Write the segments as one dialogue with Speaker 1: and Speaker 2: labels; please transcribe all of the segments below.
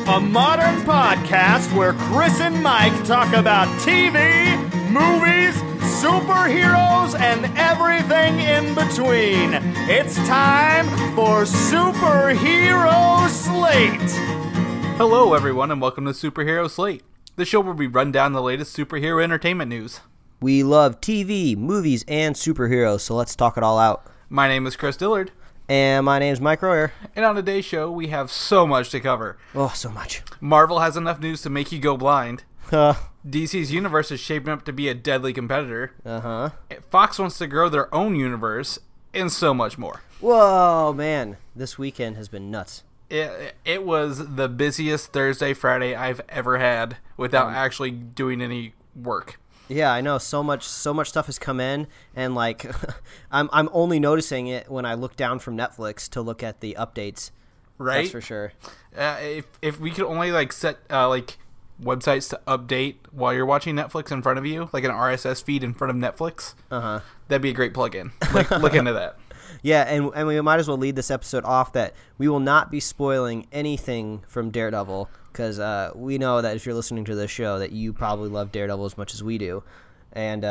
Speaker 1: a modern podcast where Chris and Mike talk about TV, movies, superheroes, and everything in between. It's time for Superhero Slate.
Speaker 2: Hello, everyone, and welcome to Superhero Slate, the show where we run down the latest superhero entertainment news.
Speaker 3: We love TV, movies, and superheroes, so let's talk it all out.
Speaker 2: My name is Chris Dillard.
Speaker 3: And my name's Mike Royer.
Speaker 2: And on today's show, we have so much to cover.
Speaker 3: Oh, so much.
Speaker 2: Marvel has enough news to make you go blind. DC's universe is shaping up to be a deadly competitor. Fox wants to grow their own universe, and so much more.
Speaker 3: Whoa, man. This weekend has been nuts.
Speaker 2: It was the busiest Thursday, Friday I've ever had without actually doing any work.
Speaker 3: Yeah, I know. So much stuff has come in, and like, I'm only noticing it when I look down from Netflix to look at the updates.
Speaker 2: Right,
Speaker 3: that's for sure.
Speaker 2: If we could only set websites to update while you're watching Netflix in front of you, like an RSS feed in front of Netflix, that'd be a great plug-in. Look into that.
Speaker 3: Yeah, and we might as well lead this episode off that we will not be spoiling anything from Daredevil, because we know that if you're listening to this show that you probably love Daredevil as much as we do. And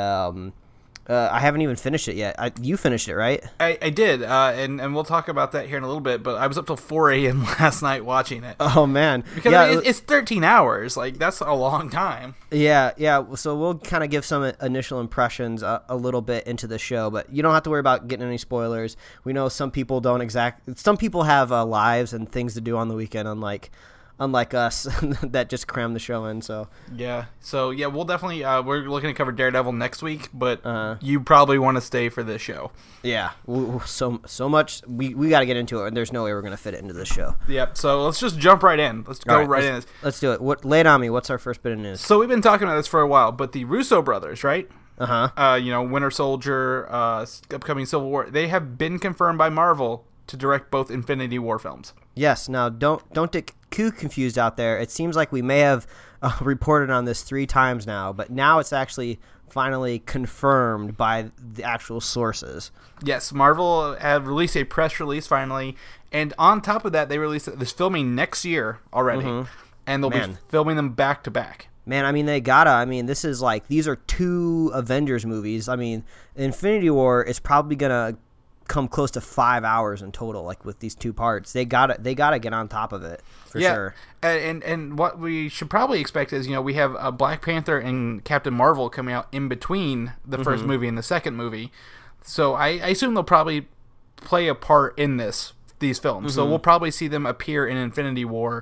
Speaker 3: I haven't even finished it yet. You finished it, right?
Speaker 2: I did, and we'll talk about that here in a little bit, but I was up till 4 a.m. last night watching it.
Speaker 3: Oh, man.
Speaker 2: Because it's 13 hours. That's a long time.
Speaker 3: Yeah. So we'll kind of give some initial impressions a little bit into the show, but you don't have to worry about getting any spoilers. We know some people some people have lives and things to do on the weekend, unlike us that just cram the show in. So we'll definitely we're looking to cover Daredevil next week, but you probably want to stay for this show. Yeah, so much we got to get into it, and there's no way we're gonna fit it into this show.
Speaker 2: Yep. So let's just jump right in. Let's go right in.
Speaker 3: Let's do it. Lay it on me. What's our first bit of news?
Speaker 2: So we've been talking about this for a while, but the Russo brothers, right? Winter Soldier, upcoming Civil War, they have been confirmed by Marvel to direct both Infinity War films.
Speaker 3: Yes. Now, don't get too confused out there. It seems like we may have reported on this 3 times now, but now it's actually finally confirmed by the actual sources.
Speaker 2: Yes, Marvel had released a press release finally, and on top of that, they released this filming next year already, and they'll be filming them back to back.
Speaker 3: Man, I mean, this is these are 2 Avengers movies. I mean, Infinity War is probably going to come close to 5 hours in total, with these 2 parts. They gotta get on top of it for sure.
Speaker 2: And what we should probably expect is, we have Black Panther and Captain Marvel coming out in between the first movie and the second movie, so I assume they'll probably play a part in these films. So we'll probably see them appear in Infinity War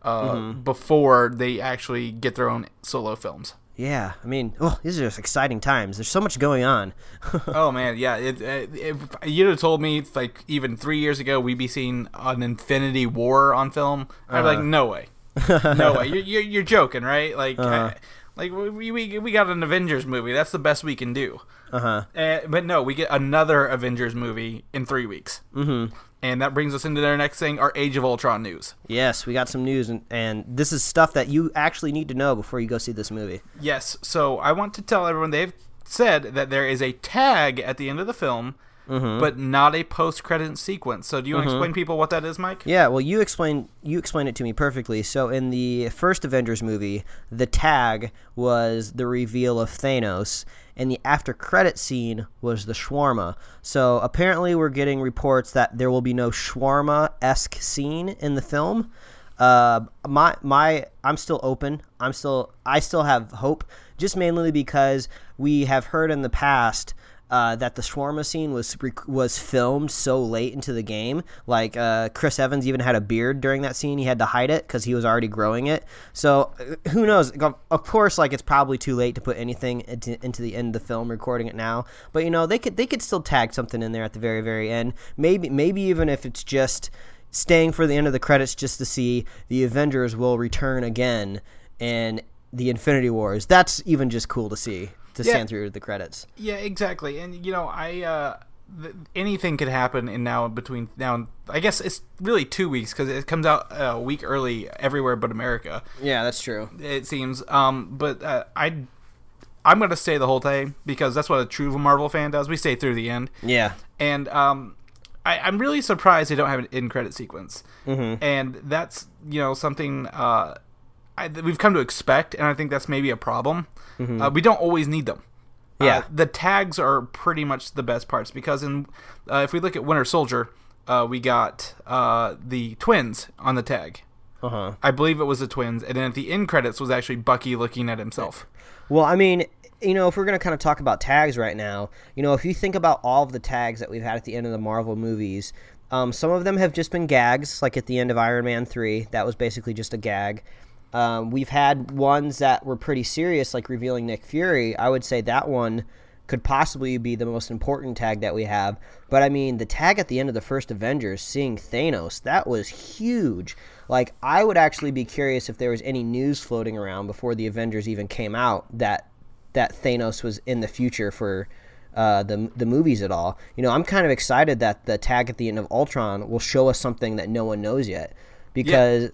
Speaker 2: before they actually get their own solo films.
Speaker 3: Yeah, I mean, these are just exciting times. There's so much going on.
Speaker 2: Oh, man, yeah. If you'd have told me, even 3 years ago, we'd be seeing an Infinity War on film, I'd be like, no way. No way. You're joking, right? We got an Avengers movie. That's the best we can do. But no, we get another Avengers movie in 3 weeks. And that brings us into our next thing, our Age of Ultron news.
Speaker 3: Yes, we got some news, and this is stuff that you actually need to know before you go see this movie.
Speaker 2: Yes, so I want to tell everyone they've said that there is a tag at the end of the film, but not a post-credit sequence. So do you want to explain to people what that is, Mike?
Speaker 3: Yeah, well, you explained it to me perfectly. So in the first Avengers movie, the tag was the reveal of Thanos, and the after-credit scene was the shawarma. So apparently we're getting reports that there will be no shawarma-esque scene in the film. I'm still open. I still have hope, just mainly because we have heard in the past that the shawarma scene was filmed so late into the game. Chris Evans even had a beard during that scene. He had to hide it because he was already growing it. So who knows? Of course, it's probably too late to put anything into the end of the film, recording it now. But they could still tag something in there at the very, very end. Maybe even if it's just staying for the end of the credits, just to see the Avengers will return again in the Infinity Wars. That's even just cool to see. Stand through the credits.
Speaker 2: Yeah, exactly. And anything could happen between now and I guess it's really 2 weeks because it comes out a week early everywhere but America.
Speaker 3: Yeah, that's true.
Speaker 2: It seems. But I'm going to stay the whole day because that's what a true Marvel fan does. We stay through the end.
Speaker 3: Yeah.
Speaker 2: And I'm really surprised they don't have an end credit sequence, and that's something we've come to expect, and I think that's maybe a problem. We don't always need them.
Speaker 3: Yeah,
Speaker 2: the tags are pretty much the best parts because if we look at Winter Soldier, we got the twins on the tag. I believe it was the twins, and then at the end credits was actually Bucky looking at himself.
Speaker 3: Well, I mean, if we're going to kind of talk about tags right now, if you think about all of the tags that we've had at the end of the Marvel movies, some of them have just been gags, like at the end of Iron Man 3. That was basically just a gag. We've had ones that were pretty serious, like revealing Nick Fury. I would say that one could possibly be the most important tag that we have. But, I mean, the tag at the end of the first Avengers, seeing Thanos, that was huge. Like, I would actually be curious if there was any news floating around before the Avengers even came out that Thanos was in the future for the movies at all. I'm kind of excited that the tag at the end of Ultron will show us something that no one knows yet. Because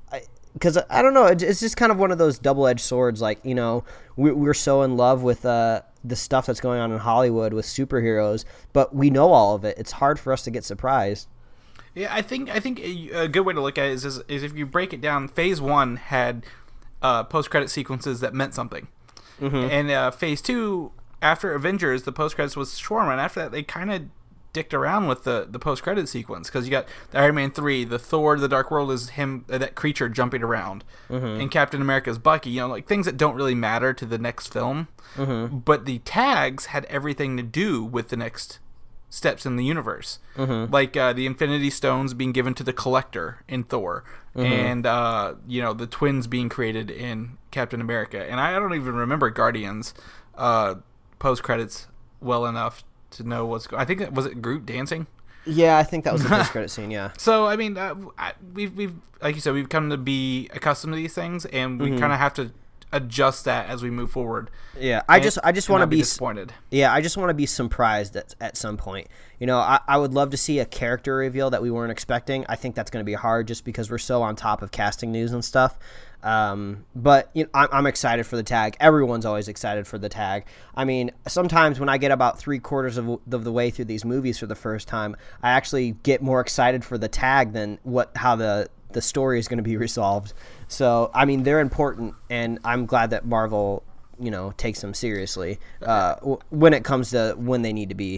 Speaker 3: I don't know, it's just kind of one of those double-edged swords. Like, we're so in love with the stuff that's going on in Hollywood with superheroes, but we know all of it. It's hard for us to get surprised.
Speaker 2: Yeah, I think a good way to look at it is if you break it down, Phase 1 had post-credit sequences that meant something. And Phase 2, after Avengers, the post-credits was Shawarma, and after that they kind of dicked around with the post-credit sequence, because you got the Iron Man 3, the Thor, the Dark World is him, that creature jumping around, and Captain America's Bucky, like things that don't really matter to the next film, but the tags had everything to do with the next steps in the universe, like the Infinity Stones being given to the Collector in Thor, and the twins being created in Captain America, and I don't even remember Guardians post-credits well enough to know what's going. I think was it Groot dancing?
Speaker 3: Yeah, I think that was the post-credit scene. Yeah.
Speaker 2: So I mean, we've like you said, we've come to be accustomed to these things, and we kind of have to adjust that as we move forward.
Speaker 3: Yeah, I just want to be
Speaker 2: disappointed.
Speaker 3: Yeah, I just want to be surprised at some point. I would love to see a character reveal that we weren't expecting. I think that's going to be hard just because we're so on top of casting news and stuff. But I'm excited for the tag. Everyone's always excited for the tag. I mean, sometimes when I get about 3/4 of the way through these movies for the first time, I actually get more excited for the tag than how the story is going to be resolved. So, I mean, they're important, and I'm glad that Marvel, takes them seriously when it comes to when they need to be.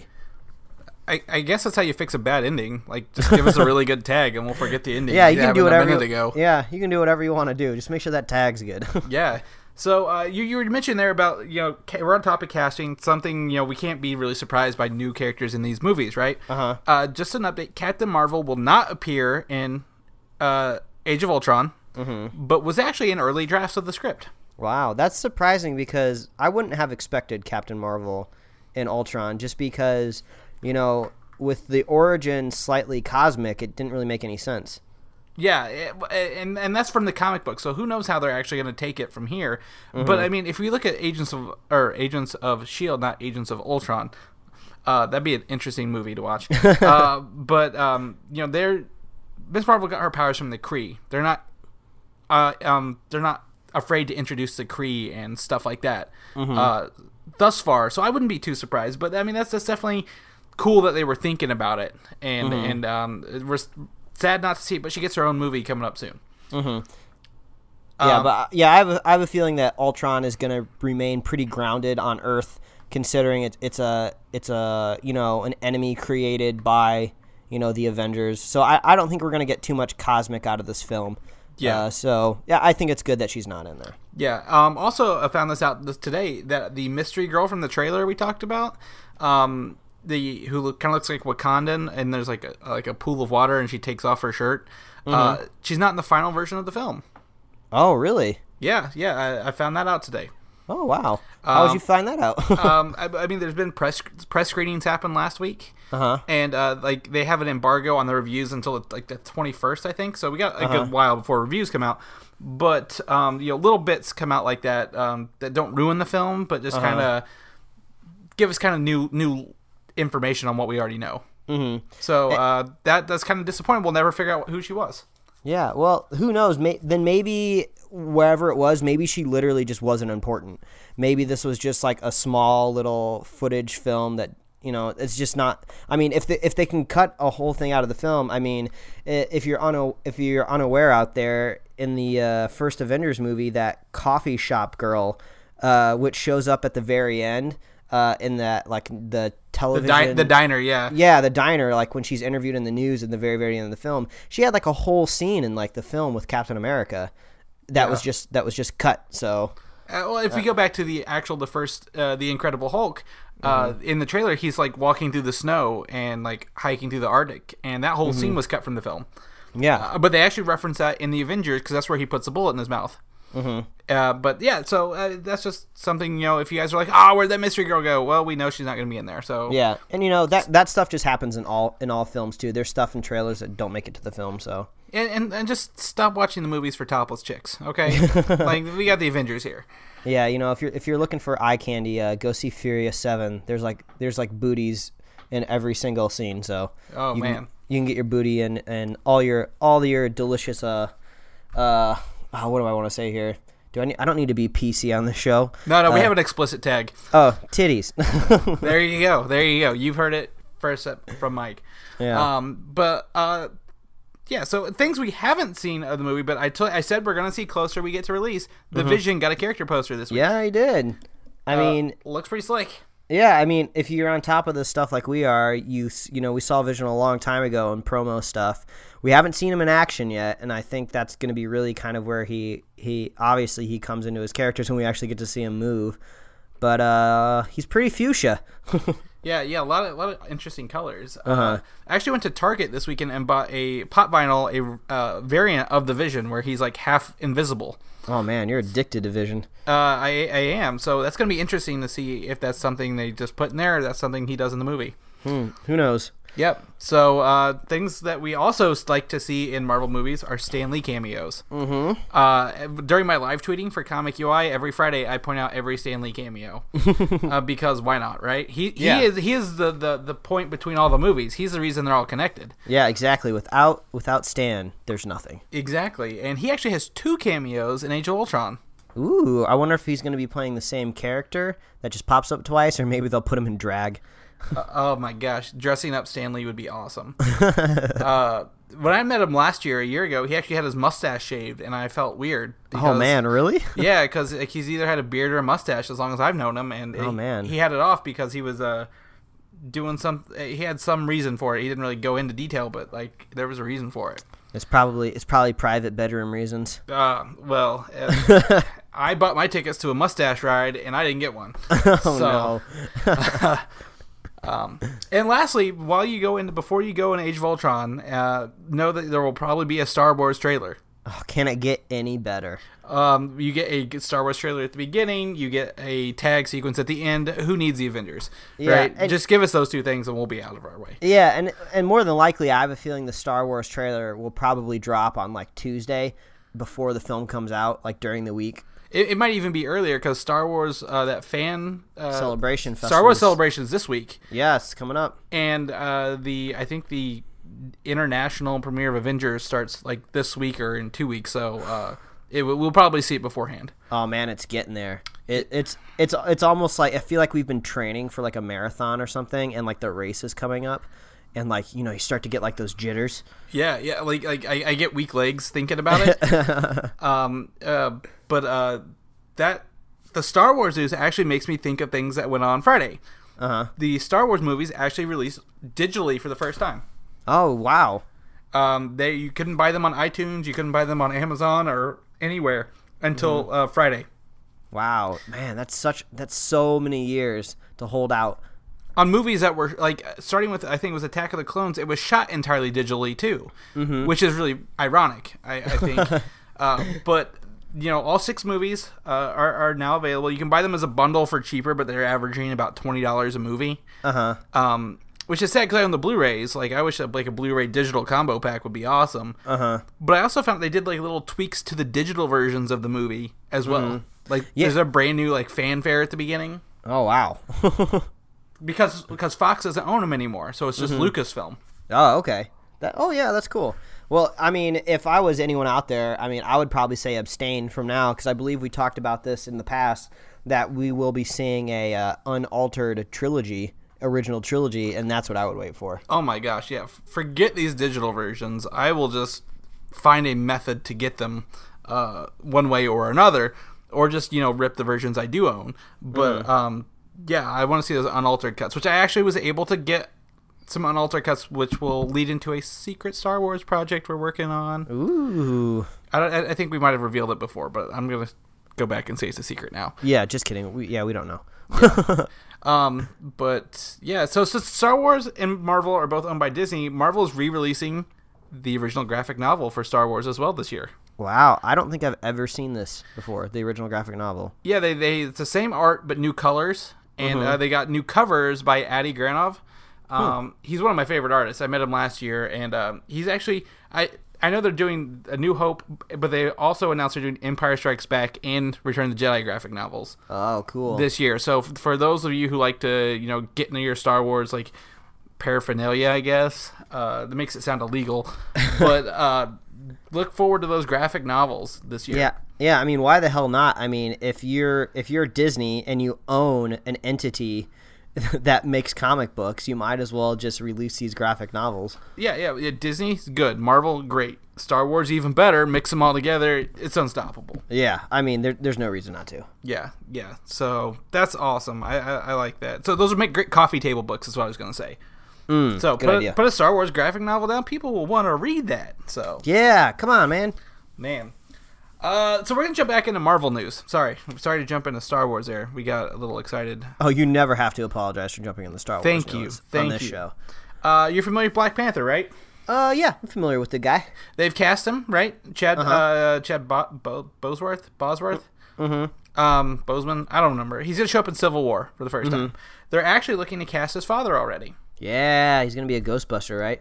Speaker 2: I guess that's how you fix a bad ending. Like, just give us a really good tag, and we'll forget the ending.
Speaker 3: Yeah, you can do whatever.
Speaker 2: Yeah,
Speaker 3: you can do whatever you want to do. Just make sure that tag's good.
Speaker 2: Yeah. So you mentioned there about we're on topic casting, something we can't be really surprised by new characters in these movies, right? Just an update: Captain Marvel will not appear in Age of Ultron, but was actually in early drafts of the script.
Speaker 3: Wow, that's surprising because I wouldn't have expected Captain Marvel in Ultron, just because with the origin slightly cosmic, it didn't really make any sense.
Speaker 2: Yeah, and that's from the comic book, so who knows how they're actually going to take it from here. But I mean, if we look at Agents of S.H.I.E.L.D., not Agents of Ultron, that'd be an interesting movie to watch. But Ms. Marvel got her powers from the Kree. They're not afraid to introduce the Kree and stuff like that thus far, so I wouldn't be too surprised. But I mean, that's definitely cool that they were thinking about it, and we're sad not to see it, but she gets her own movie coming up soon.
Speaker 3: I have a feeling that Ultron is going to remain pretty grounded on Earth, considering it's an enemy created by the Avengers. So I don't think we're going to get too much cosmic out of this film. Yeah. I think it's good that she's not in there.
Speaker 2: Yeah. Also, I found this out today that the mystery girl from the trailer we talked about, who kind of looks like Wakandan, and there's like a pool of water, and she takes off her shirt. She's not in the final version of the film.
Speaker 3: Oh, really?
Speaker 2: Yeah. I found that out today.
Speaker 3: Oh, wow. How did you find that out?
Speaker 2: I mean, there's been press screenings happen last week, and they have an embargo on the reviews until the 21st, I think. So we got a good while before reviews come out. But little bits come out like that that don't ruin the film, but just kind of give us kind of new information on what we already know. So that's kind of disappointing. We'll never figure out who she was.
Speaker 3: Yeah, well, who knows? Then maybe wherever it was, maybe she literally just wasn't important. Maybe this was just like a small little footage film that You know, it's just not. I mean, if they can cut a whole thing out of the film, I mean, if you're unaware out there, in the first Avengers movie, that coffee shop girl, which shows up at the very end, in that like the television,
Speaker 2: the diner, yeah,
Speaker 3: the diner, like when she's interviewed in the news in the very very end of the film, she had like a whole scene in like the film with Captain America, that was just cut. So.
Speaker 2: Well, if we go back to the first, the Incredible Hulk, in the trailer, he's like walking through the snow and like hiking through the Arctic, and that whole scene was cut from the film.
Speaker 3: Yeah,
Speaker 2: but they actually reference that in the Avengers because that's where he puts a bullet in his mouth. But yeah, so that's just something, if you guys are like, where'd that mystery girl go? Well, we know she's not going to be in there. So
Speaker 3: yeah, and that stuff just happens in all films too. There's stuff in trailers that don't make it to the film. So
Speaker 2: and just stop watching the movies for topless chicks, okay? Like we got the Avengers here.
Speaker 3: Yeah, if you're looking for eye candy, go see Furious 7. There's like booties in every single scene. So you can get your booty and all your delicious what do I want to say here? I don't need to be PC on the show.
Speaker 2: No, we have an explicit tag.
Speaker 3: Oh, titties.
Speaker 2: There you go. You've heard it first from Mike.
Speaker 3: Yeah.
Speaker 2: Yeah, so things we haven't seen of the movie, but I said we're going to see closer we get to release. The Vision got a character poster this week.
Speaker 3: Yeah, he did. I mean,
Speaker 2: looks pretty slick.
Speaker 3: Yeah, I mean, if you're on top of this stuff like we are, we saw Vision a long time ago in promo stuff. We haven't seen him in action yet, and I think that's going to be really kind of where he obviously he comes into his characters when we actually get to see him move. But he's pretty fuchsia.
Speaker 2: Yeah, a lot of interesting colors. I actually went to Target this weekend and bought a pop vinyl, a variant of the Vision where he's like half invisible.
Speaker 3: Oh man, you're addicted to Vision.
Speaker 2: I am. So that's going to be interesting to see if that's something they just put in there or that's something he does in the movie.
Speaker 3: Who knows?
Speaker 2: Yep. So things that we also like to see in Marvel movies are Stan Lee cameos. During my live tweeting for Comic UI every Friday, I point out every Stan Lee cameo because why not, right? He is the point between all the movies. He's the reason they're all connected.
Speaker 3: Yeah, exactly. Without Stan, there's nothing.
Speaker 2: Exactly, and he actually has 2 cameos in Age of Ultron.
Speaker 3: Ooh, I wonder if he's going to be playing the same character that just pops up twice, or maybe they'll put him in drag.
Speaker 2: Oh my gosh, dressing up Stan Lee would be awesome. When I met him last year, a year ago, he actually had his mustache shaved, and I felt weird.
Speaker 3: Because, oh man, really?
Speaker 2: Yeah, because he's either had a beard or a mustache as long as I've known him, and he had it off because he was doing he had some reason for it. He didn't really go into detail, but like there was a reason for it.
Speaker 3: It's probably private bedroom reasons.
Speaker 2: Well, I bought my tickets to a mustache ride, and I didn't get one.
Speaker 3: No.
Speaker 2: And lastly, before you go in Age of Ultron, know that there will probably be a Star Wars trailer.
Speaker 3: Oh, can it get any better?
Speaker 2: You get a Star Wars trailer at the beginning. You get a tag sequence at the end. Who needs the Avengers, right? Just give us those 2 things, and we'll be out of our way.
Speaker 3: Yeah, and more than likely, I have a feeling the Star Wars trailer will probably drop on like Tuesday before the film comes out, like during the week.
Speaker 2: It might even be earlier because Star Wars, that fan
Speaker 3: celebration festival.
Speaker 2: Star Wars celebration is this week.
Speaker 3: Yeah, it's coming up.
Speaker 2: And I think the international premiere of Avengers starts like this week or in 2 weeks. So we'll probably see it beforehand.
Speaker 3: Oh man, it's getting there. It's almost like I feel like we've been training for like a marathon or something, and like the race is coming up. And like you start to get like those jitters.
Speaker 2: Yeah. Like I get weak legs thinking about it. But the Star Wars news actually makes me think of things that went on Friday. The Star Wars movies actually released digitally for the first time.
Speaker 3: Oh wow!
Speaker 2: You couldn't buy them on iTunes. You couldn't buy them on Amazon or anywhere until Friday.
Speaker 3: Wow, man, that's so many years to hold out.
Speaker 2: On movies that were, like, starting with, I think it was Attack of the Clones, it was shot entirely digitally, too, which is really ironic, I think. But, all 6 movies are now available. You can buy them as a bundle for cheaper, but they're averaging about $20 a movie. Which is sad because I own the Blu-rays. Like, I wish a Blu-ray digital combo pack would be awesome. But I also found they did, like, little tweaks to the digital versions of the movie as well. Like, there's a brand new, like, fanfare at the beginning.
Speaker 3: Oh, wow.
Speaker 2: Because Fox doesn't own them anymore, so it's just Lucasfilm.
Speaker 3: Oh, okay. That's cool. Well, I mean, if I was anyone out there, I mean, I would probably say abstain from now, because I believe we talked about this in the past, that we will be seeing a unaltered trilogy original trilogy, and that's what I would wait for.
Speaker 2: Oh my gosh, yeah. Forget these digital versions. I will just find a method to get them one way or another, or just, rip the versions I do own. But, yeah, I want to see those unaltered cuts, which I actually was able to get some unaltered cuts, which will lead into a secret Star Wars project we're working on.
Speaker 3: Ooh.
Speaker 2: I think we might have revealed it before, but I'm going to go back and say it's a secret now.
Speaker 3: Yeah, just kidding. We don't know.
Speaker 2: But yeah, so Star Wars and Marvel are both owned by Disney. Marvel is re-releasing the original graphic novel for Star Wars as well this year.
Speaker 3: Wow, I don't think I've ever seen this before, the original graphic novel.
Speaker 2: Yeah, they it's the same art but new colors, and they got new covers by Adi Granov. He's one of my favorite artists. I met him last year, and he's actually I know they're doing A New Hope, but they also announced they're doing Empire Strikes Back and Return of the Jedi graphic novels.
Speaker 3: Oh, cool.
Speaker 2: This year. So for those of you who like to, get into your Star Wars like paraphernalia, I guess, that makes it sound illegal, but look forward to those graphic novels this year.
Speaker 3: Yeah. I mean, why the hell not? I mean, if you're Disney and you own an entity that makes comic books, you might as well just release these graphic novels.
Speaker 2: Yeah. Disney's good. Marvel, great. Star Wars, even better. Mix them all together. It's unstoppable.
Speaker 3: Yeah. I mean, there's no reason not to.
Speaker 2: Yeah. So that's awesome. I like that. So those would make great coffee table books, is what I was going to say. So put a Star Wars graphic novel down. People will want to read that. So
Speaker 3: yeah. Come on, man.
Speaker 2: So we're going to jump back into Marvel news. Sorry to jump into Star Wars there. We got a little excited.
Speaker 3: Oh, you never have to apologize for jumping in the Star Wars news on this show.
Speaker 2: You're familiar with Black Panther, right?
Speaker 3: Yeah, I'm familiar with the guy.
Speaker 2: They've cast him, right? Chad Bosworth? Boseman? I don't remember. He's going to show up in Civil War for the first time. They're actually looking to cast his father already.
Speaker 3: Yeah, he's going to be a Ghostbuster, right?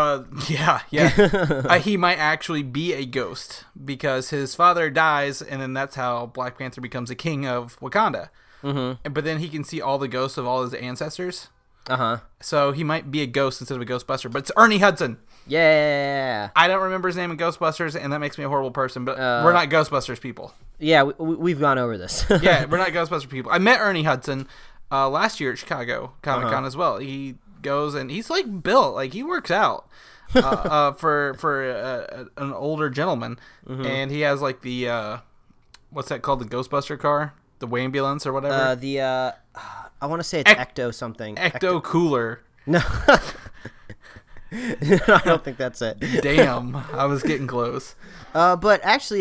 Speaker 2: Yeah. He might actually be a ghost because his father dies, and then that's how Black Panther becomes the king of Wakanda. But then he can see all the ghosts of all his ancestors. So he might be a ghost instead of a Ghostbuster, but it's Ernie Hudson.
Speaker 3: Yeah.
Speaker 2: I don't remember his name in Ghostbusters, and that makes me a horrible person, but we're not Ghostbusters people.
Speaker 3: Yeah, we've gone over this.
Speaker 2: Yeah, we're not Ghostbusters people. I met Ernie Hudson last year at Chicago Comic-Con as well. He goes, and he's like built, like he works out for an older gentleman, and he has like the what's that called, the Ghostbuster car, the Wambulance or whatever.
Speaker 3: I want to say it's Ecto something.
Speaker 2: Ecto Cooler.
Speaker 3: No. I don't think that's it.
Speaker 2: Damn, I was getting close.
Speaker 3: But actually,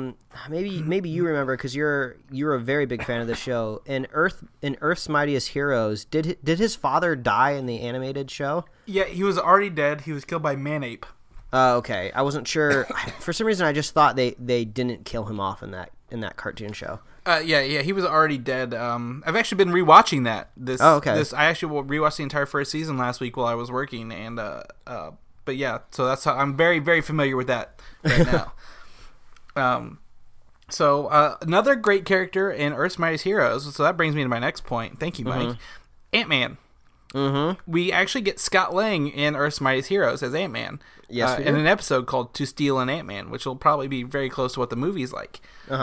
Speaker 3: maybe you remember, because you're a very big fan of the show. In Earth's Mightiest Heroes, did his father die in the animated show?
Speaker 2: Yeah, he was already dead. He was killed by Manape.
Speaker 3: Okay, I wasn't sure. For some reason, I just thought they didn't kill him off in that cartoon show.
Speaker 2: Yeah, he was already dead. I've actually been rewatching that. I actually rewatched the entire first season last week while I was working, and but yeah, so that's how I'm very, very familiar with that right now. So another great character in Earth's Mightiest Heroes. So that brings me to my next point. Thank you, Mike. Ant-Man. We actually get Scott Lang in Earth's Mightiest Heroes as Ant-Man.
Speaker 3: Yes, we do.
Speaker 2: In an episode called To Steal an Ant-Man, which will probably be very close to what the movie's like.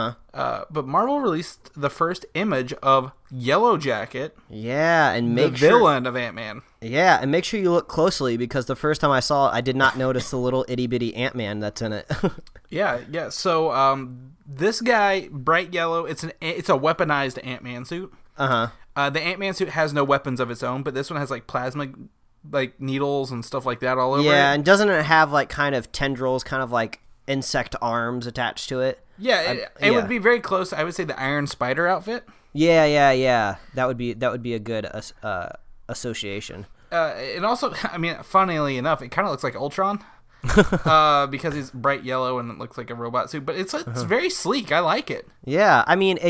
Speaker 2: But Marvel released the first image of Yellow Jacket.
Speaker 3: Yeah, and
Speaker 2: the villain of Ant-Man.
Speaker 3: Yeah, and make sure you look closely, because the first time I saw it, I did not notice the little itty bitty Ant-Man that's in it.
Speaker 2: Yeah. So this guy, bright yellow. It's a weaponized Ant-Man suit. The Ant-Man suit has no weapons of its own, but this one has like plasma, like needles and stuff like that all over it.
Speaker 3: Yeah, and doesn't it have like kind of tendrils, kind of like insect arms attached to it?
Speaker 2: Yeah, it would be very close. I would say the Iron Spider outfit.
Speaker 3: Yeah. That would be a good association.
Speaker 2: And also, I mean, funnily enough, it kind of looks like Ultron. Because he's bright yellow and it looks like a robot suit, but it's very sleek. I like it.
Speaker 3: Yeah, I mean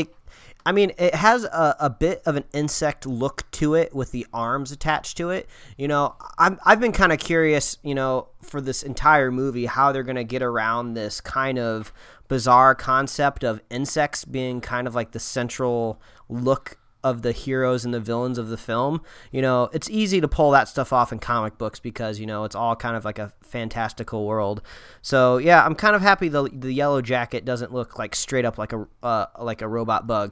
Speaker 3: it has a bit of an insect look to it with the arms attached to it. I've been kind of curious, for this entire movie, how they're going to get around this kind of bizarre concept of insects being kind of like the central look of the heroes and the villains of the film. It's easy to pull that stuff off in comic books because, it's all kind of like a fantastical world. So yeah, I'm kind of happy the Yellow Jacket doesn't look like straight up like a robot bug.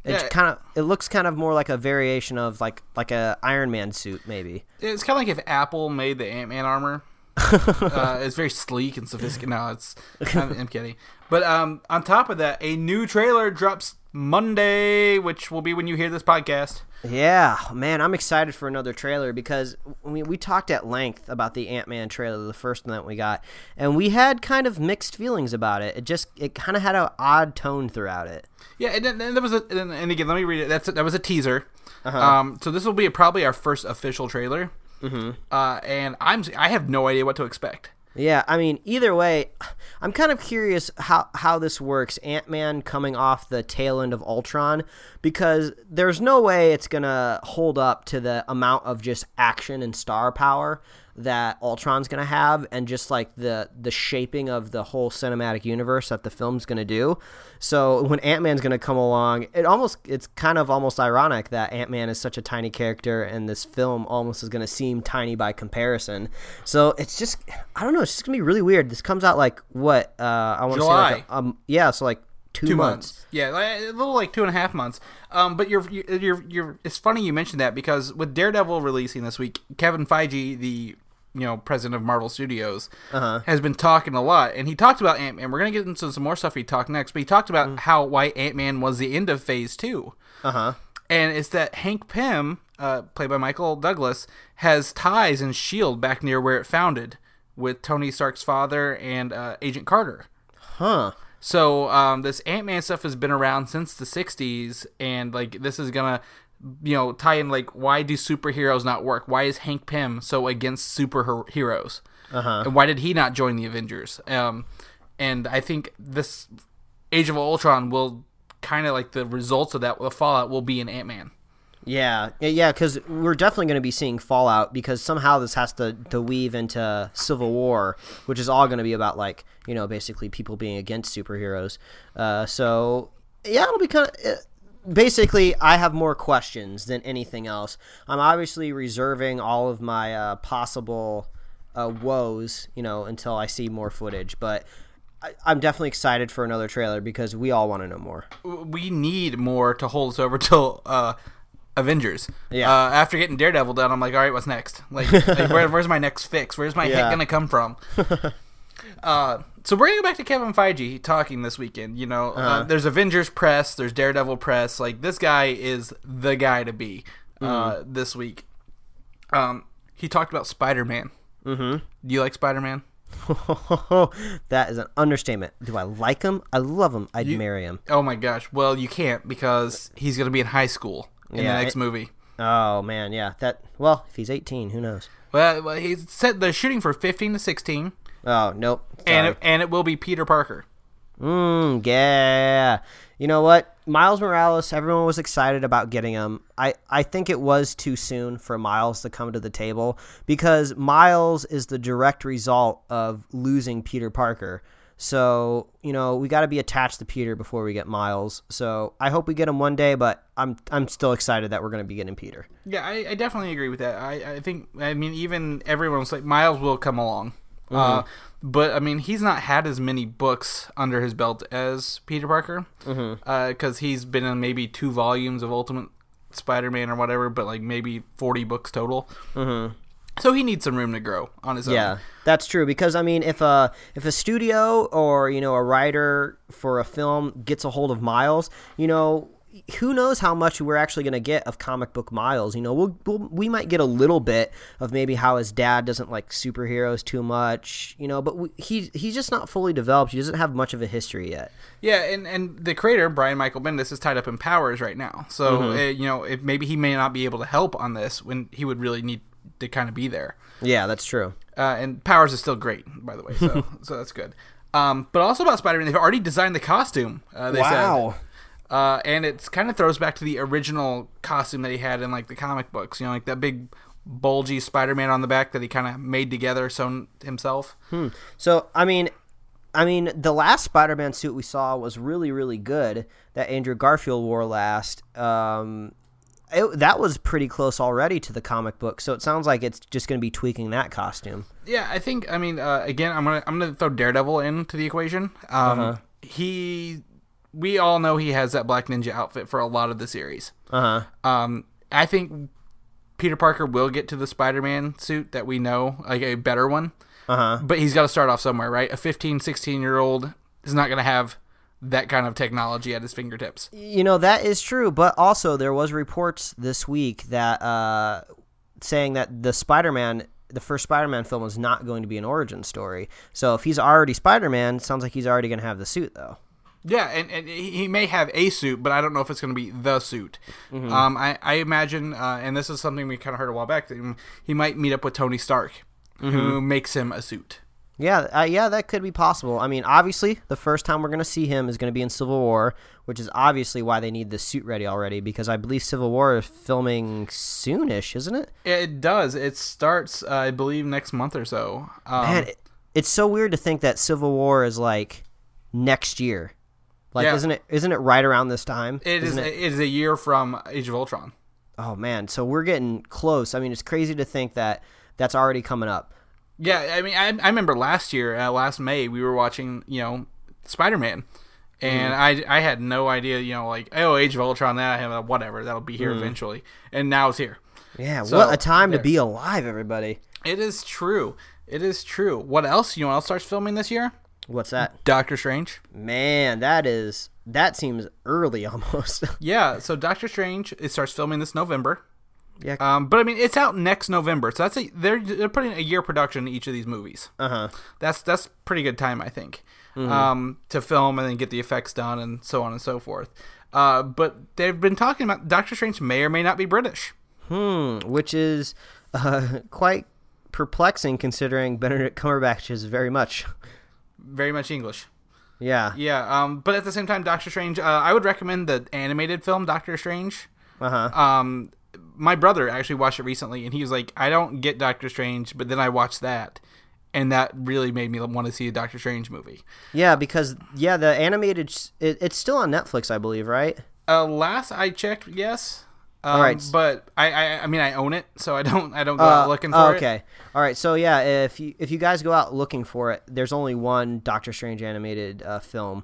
Speaker 3: It looks kind of more like a variation of like a Iron Man suit, maybe.
Speaker 2: It's kind of like if Apple made the Ant-Man armor. It's very sleek and sophisticated. No, I'm kidding. But on top of that, a new trailer drops Monday, which will be when you hear this podcast.
Speaker 3: Yeah, man, I'm excited for another trailer because we talked at length about the Ant-Man trailer, the first one that we got, and we had kind of mixed feelings about it. It kind of had an odd tone throughout it.
Speaker 2: Yeah, and there was and again, let me read it. That was a teaser. So this will be probably our first official trailer. Mm-hmm. And I have no idea what to expect.
Speaker 3: Yeah, I mean, either way, I'm kind of curious how this works, Ant-Man coming off the tail end of Ultron, because there's no way it's going to hold up to the amount of just action and star power that Ultron's going to have, and just like the shaping of the whole cinematic universe that the film's going to do. So when Ant-Man's going to come along, it's kind of almost ironic that Ant-Man is such a tiny character and this film almost is going to seem tiny by comparison. So it's just, I don't know, it's just going to be really weird. This comes out like what? I want to say like so like 2 months.
Speaker 2: Yeah, a little like 2.5 months. But you're it's funny you mentioned that because with Daredevil releasing this week, Kevin Feige, the president of Marvel Studios, has been talking a lot, and he talked about Ant-Man. We're gonna get into some more stuff he talked next, but he talked about why Ant-Man was the end of Phase 2. And it's that Hank Pym, played by Michael Douglas, has ties in S.H.I.E.L.D. back near where it founded with Tony Stark's father and Agent Carter. So this Ant-Man stuff has been around since the 60s, and like this is gonna tie in like why do superheroes not work? Why is Hank Pym so against superheroes? And why did he not join the Avengers? And I think this Age of Ultron will kind of like the results of that, the fallout will be in Ant-Man.
Speaker 3: Yeah, because we're definitely going to be seeing fallout because somehow this has to weave into Civil War, which is all going to be about like basically people being against superheroes. So yeah, it'll be kind of. Basically, I have more questions than anything else. I'm obviously reserving all of my possible woes, until I see more footage. But I'm definitely excited for another trailer because we all want to know more.
Speaker 2: We need more to hold us over till Avengers.
Speaker 3: Yeah.
Speaker 2: After getting Daredevil done, I'm like, all right, what's next? Like where's my next fix? Where's my hit gonna come from? So we're going to go back to Kevin Feige talking this weekend. There's Avengers press, there's Daredevil press. Like, this guy is the guy to be this week. He talked about Spider-Man. Do you like Spider-Man?
Speaker 3: That is an understatement. Do I like him? I love him. I'd marry him.
Speaker 2: Oh, my gosh. Well, you can't because he's going to be in high school in the next movie.
Speaker 3: Oh, man, yeah. If he's 18, who knows?
Speaker 2: Well, he said they're shooting for 15 to 16.
Speaker 3: Oh, nope.
Speaker 2: And it will be Peter Parker.
Speaker 3: Yeah. You know what? Miles Morales, everyone was excited about getting him. I think it was too soon for Miles to come to the table because Miles is the direct result of losing Peter Parker. So, we got to be attached to Peter before we get Miles. So I hope we get him one day, but I'm still excited that we're going to be getting Peter.
Speaker 2: Yeah, I definitely agree with that. I think, even everyone's like, Miles will come along. But he's not had as many books under his belt as Peter Parker, because he's been in maybe 2 volumes of Ultimate Spider-Man or whatever, but like maybe 40 books total. So he needs some room to grow on his own.
Speaker 3: Yeah, that's true. Because if a studio or a writer for a film gets a hold of Miles, who knows how much we're actually going to get of comic book Miles. We might get a little bit of maybe how his dad doesn't like superheroes too much, but he's just not fully developed. He doesn't have much of a history yet.
Speaker 2: Yeah, and the creator, Brian Michael Bendis, is tied up in Powers right now. So, if maybe he may not be able to help on this when he would really need to kind of be there.
Speaker 3: Yeah, that's true.
Speaker 2: And Powers is still great, by the way, so that's good. But also about Spider-Man, they've already designed the costume, they said. And it kind of throws back to the original costume that he had in like the comic books, like that big bulgy Spider-Man on the back that he kind of made together sewn himself.
Speaker 3: So I mean the last Spider-Man suit we saw was really, really good that Andrew Garfield wore last. That was pretty close already to the comic book, so it sounds like it's just going to be tweaking that costume.
Speaker 2: Yeah, I think again I'm gonna throw Daredevil into the equation. He we all know he has that Black Ninja outfit for a lot of the series. I think Peter Parker will get to the Spider-Man suit that we know, like a better one. But he's got to start off somewhere, right? A 15, 16-year-old is not going to have that kind of technology at his fingertips.
Speaker 3: You know, that is true, but also there was reports this week that saying that the first Spider-Man film is not going to be an origin story. So if he's already Spider-Man, it sounds like he's already going to have the suit, though.
Speaker 2: Yeah, and he may have a suit, but I don't know if it's going to be the suit. I imagine, and this is something we kind of heard a while back, that he might meet up with Tony Stark, who makes him a suit.
Speaker 3: Yeah, that could be possible. I mean, obviously, the first time we're going to see him is going to be in Civil War, which is obviously why they need the suit ready already, because I believe Civil War is filming soonish, isn't it?
Speaker 2: It does. It starts, I believe, next month or so.
Speaker 3: Man, it's so weird to think that Civil War is, like, next year. Like, yeah. Isn't it right around this time?
Speaker 2: It is a year from Age of Ultron.
Speaker 3: Oh, man, so we're getting close. I mean, it's crazy to think that that's already coming up.
Speaker 2: Yeah, I mean, I remember last year, last May, we were watching, Spider-Man, and I had no idea, Age of Ultron, whatever, that'll be here eventually, and now it's here.
Speaker 3: Yeah, so, what a time to be alive, everybody.
Speaker 2: It is true. It is true. What else? You know what else starts filming this year?
Speaker 3: What's that?
Speaker 2: Doctor Strange.
Speaker 3: Man, that seems early almost. Yeah,
Speaker 2: so Doctor Strange, it starts filming this November.
Speaker 3: Yeah.
Speaker 2: But I mean, it's out next November, so they're putting a year production in each of these movies. That's pretty good time, I think, to film and then get the effects done and so on and so forth. But they've been talking about Doctor Strange may or may not be British.
Speaker 3: Which is quite perplexing considering Benedict Cumberbatch is very much
Speaker 2: English.
Speaker 3: Yeah.
Speaker 2: Yeah. But at the same time, Doctor Strange, I would recommend the animated film Doctor Strange. My brother actually watched it recently, and he was like, I don't get Doctor Strange, but then I watched that, and that really made me want to see a Doctor Strange movie.
Speaker 3: Yeah, because, the animated, it's still on Netflix, I believe, right?
Speaker 2: Last I checked, yes.
Speaker 3: All right.
Speaker 2: But I mean, I own it, so I don't go out looking for it.
Speaker 3: Okay. All right. So yeah, if you guys go out looking for it, there's only one Doctor Strange animated film,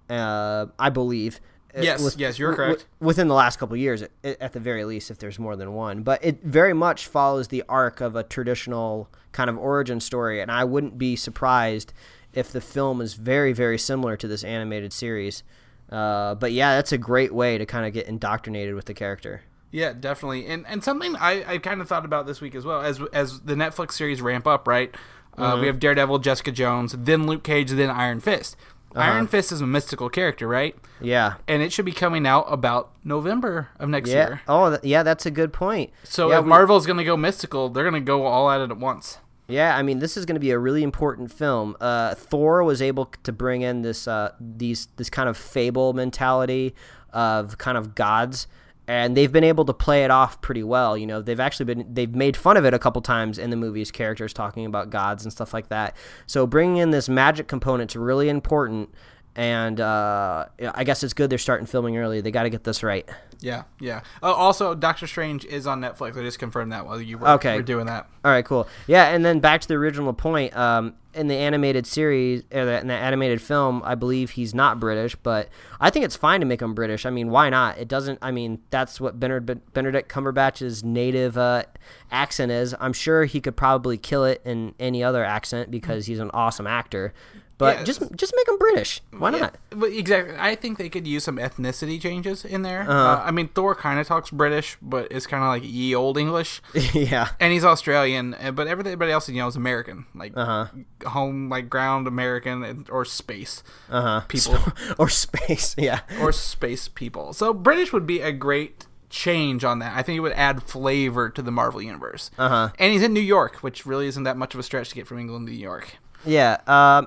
Speaker 3: I believe.
Speaker 2: Yes, you're correct.
Speaker 3: Within the last couple of years, at the very least, if there's more than one. But it very much follows the arc of a traditional kind of origin story, and I wouldn't be surprised if the film is very, very similar to this animated series. But yeah, that's a great way to kind of get indoctrinated with the character.
Speaker 2: Yeah, definitely. And something I kind of thought about this week as well, as the Netflix series ramp up, right? We have Daredevil, Jessica Jones, then Luke Cage, then Iron Fist. Iron Fist is a mystical character, right?
Speaker 3: Yeah.
Speaker 2: And it should be coming out about November of next year.
Speaker 3: Oh, that's a good point.
Speaker 2: So if Marvel's going to go mystical, they're going to go all at it at once.
Speaker 3: Yeah, I mean, this is going to be a really important film. Thor was able to bring in this kind of fable mentality of kind of gods, and they've been able to play it off pretty well. They've made fun of it a couple times in the movies, characters talking about gods and stuff like that. So bringing in this magic component is really important, and I guess it's good they're starting filming early. They got to get this right.
Speaker 2: Yeah. Also, Doctor Strange is on Netflix. I just confirmed that while you were doing that.
Speaker 3: All right, cool. Yeah, and then back to the original point. In the animated series, in the animated film, I believe he's not British, but I think it's fine to make him British. I mean, why not? It doesn't. I mean, that's what Benedict Cumberbatch's native accent is. I'm sure he could probably kill it in any other accent because he's an awesome actor. But just make him British. Why not?
Speaker 2: But exactly. I think they could use some ethnicity changes in there. I mean, Thor kind of talks British, but it's kind of like ye old English.
Speaker 3: Yeah.
Speaker 2: And he's Australian, but everybody else is American, like home, like ground American or space people
Speaker 3: or space, yeah,
Speaker 2: or space people. So British would be a great change on that. I think it would add flavor to the Marvel universe. And he's in New York, which really isn't that much of a stretch to get from England to New York.
Speaker 3: Yeah,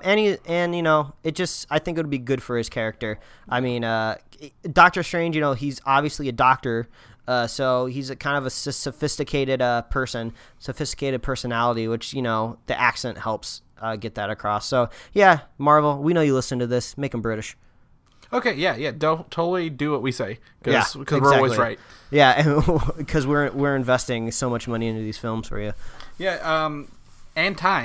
Speaker 3: it just, I think it would be good for his character. I mean, Doctor Strange, he's obviously a doctor, so he's a kind of a sophisticated sophisticated personality, which, the accent helps get that across. So, yeah, Marvel, we know you listen to this. Make him British.
Speaker 2: Okay, yeah, don't totally do what we say, because
Speaker 3: exactly.
Speaker 2: We're always right.
Speaker 3: Yeah, because we're investing so much money into these films for you.
Speaker 2: Yeah, and time.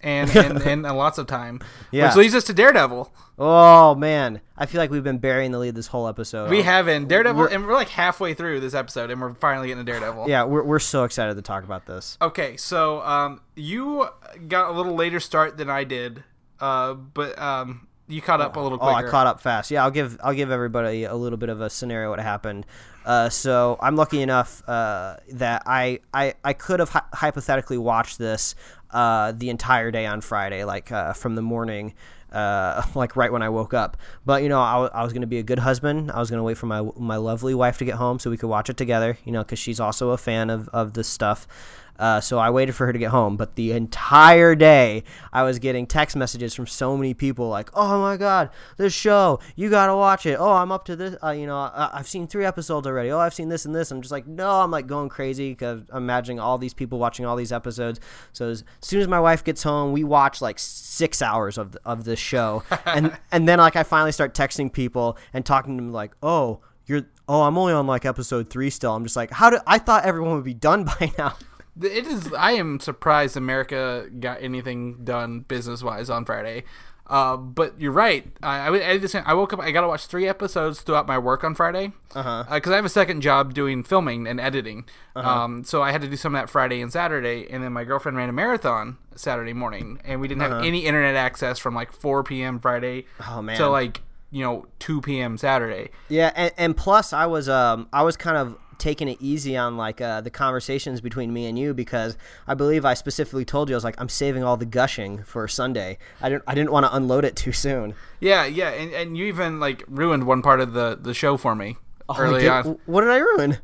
Speaker 2: and lots of time.
Speaker 3: Yeah.
Speaker 2: Which leads us to Daredevil.
Speaker 3: Oh man, I feel like we've been burying the lead this whole episode.
Speaker 2: We haven't. Daredevil, and we're like halfway through this episode, and we're finally getting to Daredevil.
Speaker 3: Yeah, we're so excited to talk about this.
Speaker 2: Okay, so you got a little later start than I did, but you caught up a little quicker.
Speaker 3: Oh, I caught up fast. Yeah, I'll give everybody a little bit of a scenario what happened. So I'm lucky enough that I could have hypothetically watched this the entire day on Friday, like from the morning, like right when I woke up. But I was going to be a good husband. I was going to wait for my lovely wife to get home so we could watch it together. Because she's also a fan of this stuff. So I waited for her to get home, but the entire day I was getting text messages from so many people like, "Oh my God, this show, you gotta watch it. Oh, I'm up to this. I've seen 3 episodes already. Oh, I've seen this and this." I'm just like, no, I'm like going crazy because I'm imagining all these people watching all these episodes. So as soon as my wife gets home, we watch like 6 hours of this show, and then like I finally start texting people and talking to them like, "Oh, I'm only on like episode 3 still." I'm just like, I thought everyone would be done by now.
Speaker 2: It is. I am surprised America got anything done business-wise on Friday. But you're right. I woke up. I got to watch 3 episodes throughout my work on Friday. Because I have a second job doing filming and editing. So I had to do some of that Friday and Saturday. And then my girlfriend ran a marathon Saturday morning, and we didn't have any internet access from like 4 p.m. Friday till like 2 p.m. Saturday.
Speaker 3: Yeah, and plus I was kind of taking it easy on like the conversations between me and you, because I believe I specifically told you, I was like, I'm saving all the gushing for Sunday. I didn't want to unload it too soon.
Speaker 2: Yeah, and you even like ruined one part of the show for me early on.
Speaker 3: What did I ruin?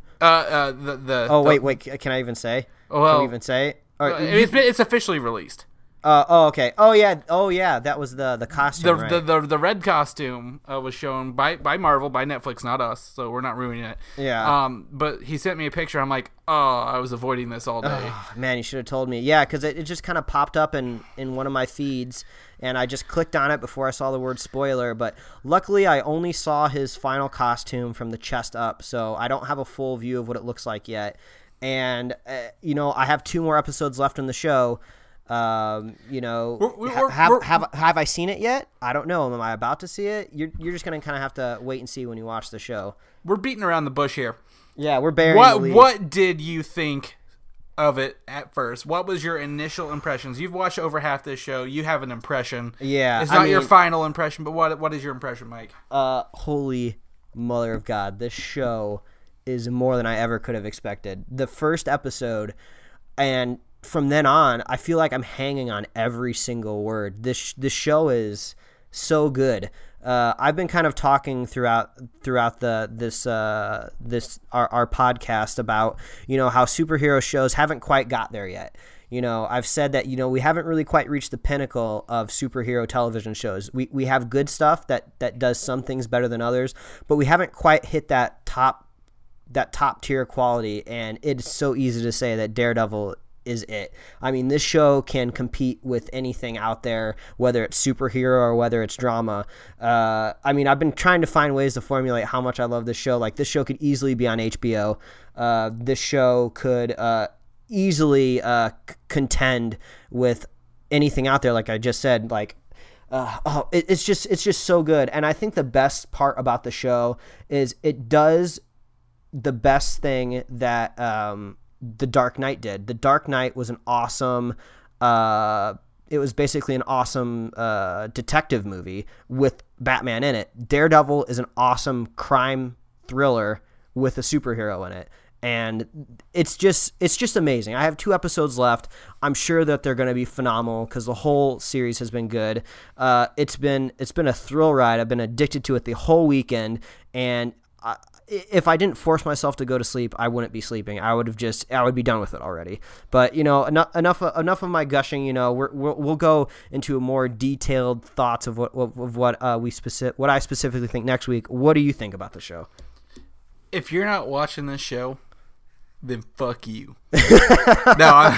Speaker 3: Wait, can I even say?
Speaker 2: Well,
Speaker 3: can we even say?
Speaker 2: It's officially released.
Speaker 3: Okay. Oh yeah. That was the costume.
Speaker 2: The red costume was shown by Marvel, by Netflix, not us. So we're not ruining it.
Speaker 3: Yeah.
Speaker 2: But he sent me a picture. I'm like, I was avoiding this all day.
Speaker 3: Oh, man, you should have told me. Yeah, because it just kind of popped up in one of my feeds, and I just clicked on it before I saw the word spoiler. But luckily, I only saw his final costume from the chest up, so I don't have a full view of what it looks like yet. And I have 2 more episodes left in the show. Have I seen it yet? I don't know. Am I about to see it? You're just gonna kind of have to wait and see when you watch the show.
Speaker 2: We're beating around the bush here.
Speaker 3: Yeah, we're burying the lead.
Speaker 2: What did you think of it at first? What was your initial impressions? You've watched over half this show. You have an impression.
Speaker 3: Yeah,
Speaker 2: it's not your final impression, but what is your impression, Mike?
Speaker 3: Holy mother of God, this show is more than I ever could have expected. The first episode, and from then on, I feel like I'm hanging on every single word. This show is so good. I've been kind of talking throughout our podcast about how superhero shows haven't quite got there yet. I've said that we haven't really quite reached the pinnacle of superhero television shows. We have good stuff that does some things better than others, but we haven't quite hit that top tier quality. And it's so easy to say that Daredevil is it. I mean, this show can compete with anything out there, whether it's superhero or whether it's drama. I mean, I've been trying to find ways to formulate how much I love this show. Like, this show could easily be on HBO. This show could easily contend with anything out there, like I just said. Like, it's just so good. And I think the best part about the show is it does the best thing that The Dark Knight did. The Dark Knight was an awesome it was basically an awesome detective movie with Batman in it. Daredevil is an awesome crime thriller with a superhero in it. And it's just amazing. I have 2 episodes left. I'm sure that they're going to be phenomenal because the whole series has been good. It's been a thrill ride. I've been addicted to it the whole weekend, and if I didn't force myself to go to sleep, I wouldn't be sleeping. I would be done with it already. But enough of my gushing. We'll go into a more detailed thoughts of what I specifically think next week. What do you think about the show?
Speaker 2: If you're not watching this show, then fuck you. No,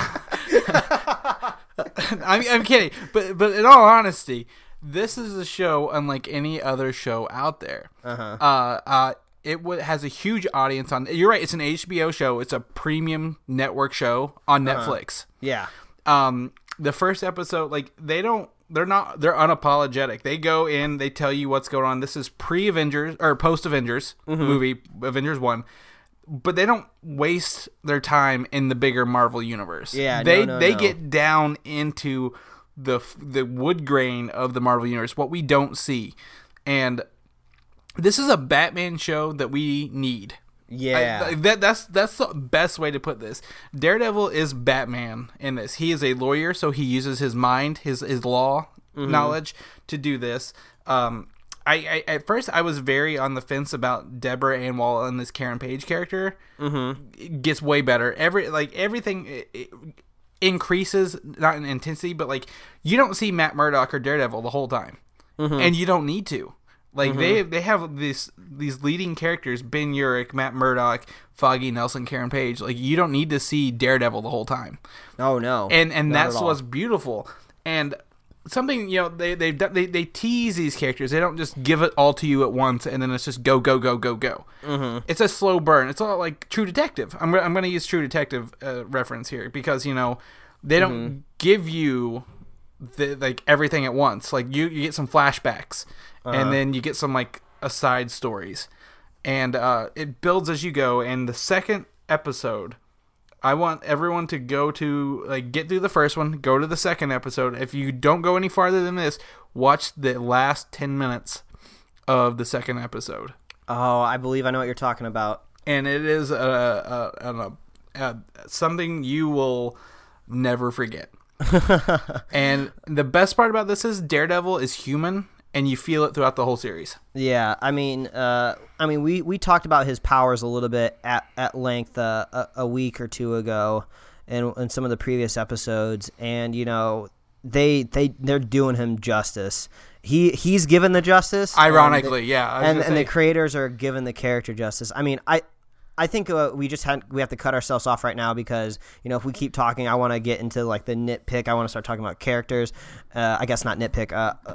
Speaker 2: I'm kidding. But in all honesty, this is a show unlike any other show out there. It has a huge audience on. You're right. It's an HBO show. It's a premium network show on Netflix.
Speaker 3: Yeah.
Speaker 2: the first episode, like they're unapologetic. They go in, they tell you what's going on. This is pre-Avengers or post-Avengers movie, Avengers 1. But they don't waste their time in the bigger Marvel universe.
Speaker 3: Yeah,
Speaker 2: they get down into the wood grain of the Marvel universe, what we don't see. And this is a Batman show that we need.
Speaker 3: Yeah.
Speaker 2: That's the best way to put this. Daredevil is Batman in this. He is a lawyer, so he uses his mind, his law knowledge to do this. I at first I was very on the fence about Deborah Ann Woll and this Karen Page character. It gets way better. Everything increases, not in intensity, but like you don't see Matt Murdock or Daredevil the whole time, and you don't need to. Like they have these leading characters: Ben Urich, Matt Murdock, Foggy Nelson, Karen Page. Like you don't need to see Daredevil the whole time.
Speaker 3: Oh no,
Speaker 2: and that's what's beautiful. And something, you know, they tease these characters. They don't just give it all to you at once and then it's just go. It's a slow burn. It's all like True Detective. I'm going to use True Detective reference here because, you know, they don't give you like everything at once. Like you get some flashbacks and then you get some like aside stories, and it builds as you go. And the second episode, I want everyone to go to, like, get through the first one, go to the second episode. If you don't go any farther than this, watch the last 10 minutes of the second episode.
Speaker 3: Oh, I believe I know what you're talking about.
Speaker 2: And it is something you will never forget. And the best part about this is Daredevil is human, and you feel it throughout the whole series.
Speaker 3: Yeah, I mean, we talked about his powers a little bit at length a week or two ago, in some of the previous episodes, and you know they're doing him justice. He's given the justice,
Speaker 2: ironically,
Speaker 3: and the creators are giving the character justice. I mean, I think we have to cut ourselves off right now because, you know, if we keep talking, I want to get into like the nitpick. I want to start talking about characters. I guess not nitpick.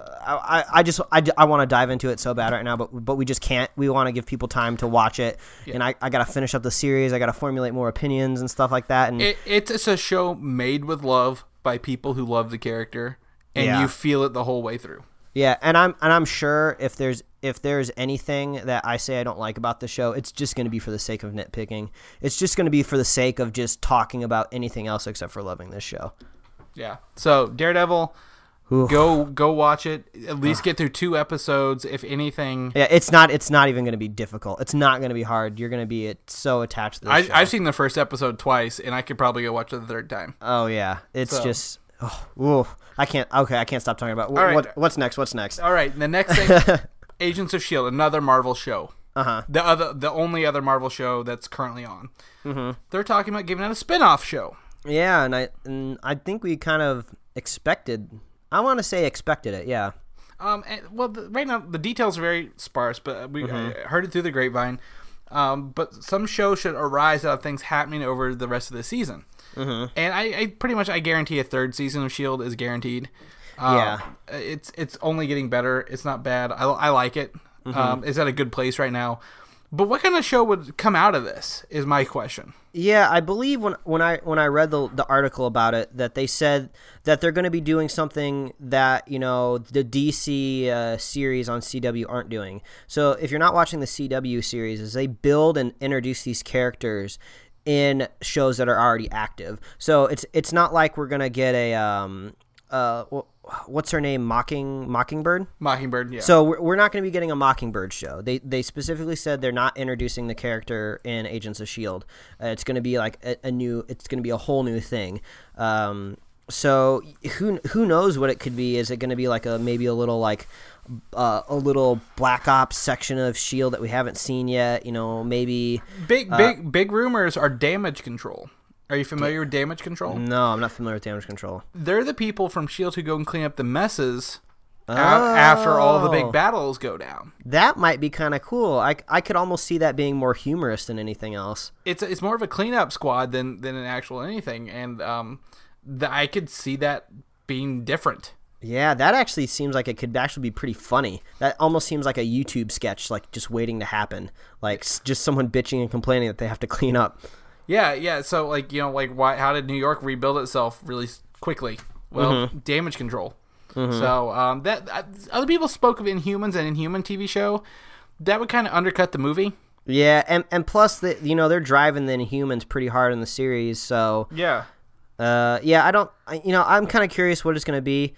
Speaker 3: I want to dive into it so bad right now, but we just can't. We want to give people time to watch it, and I got to finish up the series. I got to formulate more opinions and stuff like that. And
Speaker 2: it's a show made with love by people who love the character, and you feel it the whole way through.
Speaker 3: Yeah, and I'm sure if there's anything that I say I don't like about the show, it's just going to be for the sake of nitpicking. It's just going to be for the sake of just talking about anything else except for loving this show.
Speaker 2: Yeah. So Daredevil, go watch it. At least get through 2 episodes, if anything.
Speaker 3: Yeah, it's not even going to be difficult. It's not going to be hard. You're going to be so attached to this show.
Speaker 2: I've seen the first episode twice, and I could probably go watch it the 3rd time.
Speaker 3: Oh yeah, it's just. I can't stop talking about what's next.
Speaker 2: All right, the next thing, Agents of S.H.I.E.L.D., another Marvel show. The only other Marvel show that's currently on. They're talking about giving out a spin-off show.
Speaker 3: Yeah, and I think we kind of expected. I want to say expected it. Yeah.
Speaker 2: Right now the details are very sparse, but we heard it through the grapevine. But some shows should arise out of things happening over the rest of the season. And I pretty much guarantee a 3rd season of S.H.I.E.L.D. is guaranteed. It's only getting better. It's not bad. I like it. It's at a good place right now. But what kind of show would come out of this is my question.
Speaker 3: Yeah, I believe when I read the article about it, that they said that they're going to be doing something that, you know, the DC series on CW aren't doing. So if you're not watching the CW series, is they build and introduce these characters in shows that are already active. So it's not like we're going to get a what's her name? Mockingbird?
Speaker 2: Mockingbird, yeah.
Speaker 3: So we're not going to be getting a Mockingbird show. They specifically said they're not introducing the character in Agents of S.H.I.E.L.D. It's going to be like it's going to be a whole new thing. So who knows what it could be? Is it going to be like maybe a little Black Ops section of S.H.I.E.L.D. that we haven't seen yet? You know, maybe
Speaker 2: big rumors are Damage Control. Are you familiar with Damage Control?
Speaker 3: No, I'm not familiar with Damage Control.
Speaker 2: They're the people from S.H.I.E.L.D. who go and clean up the messes after all the big battles go down.
Speaker 3: That might be kind of cool. I could almost see that being more humorous than anything else.
Speaker 2: It's more of a cleanup squad than an actual anything, and I could see that being different.
Speaker 3: Yeah, that actually seems like it could actually be pretty funny. That almost seems like a YouTube sketch, like just waiting to happen. Like just someone bitching and complaining that they have to clean up.
Speaker 2: Yeah. So, like, you know, like how did New York rebuild itself really quickly? Well, Damage Control. So that other people spoke of Inhumans and Inhuman TV show. That would kind of undercut the movie.
Speaker 3: Yeah, and plus they're driving the Inhumans pretty hard in the series. So
Speaker 2: yeah,
Speaker 3: I'm kind of curious what it's going to be.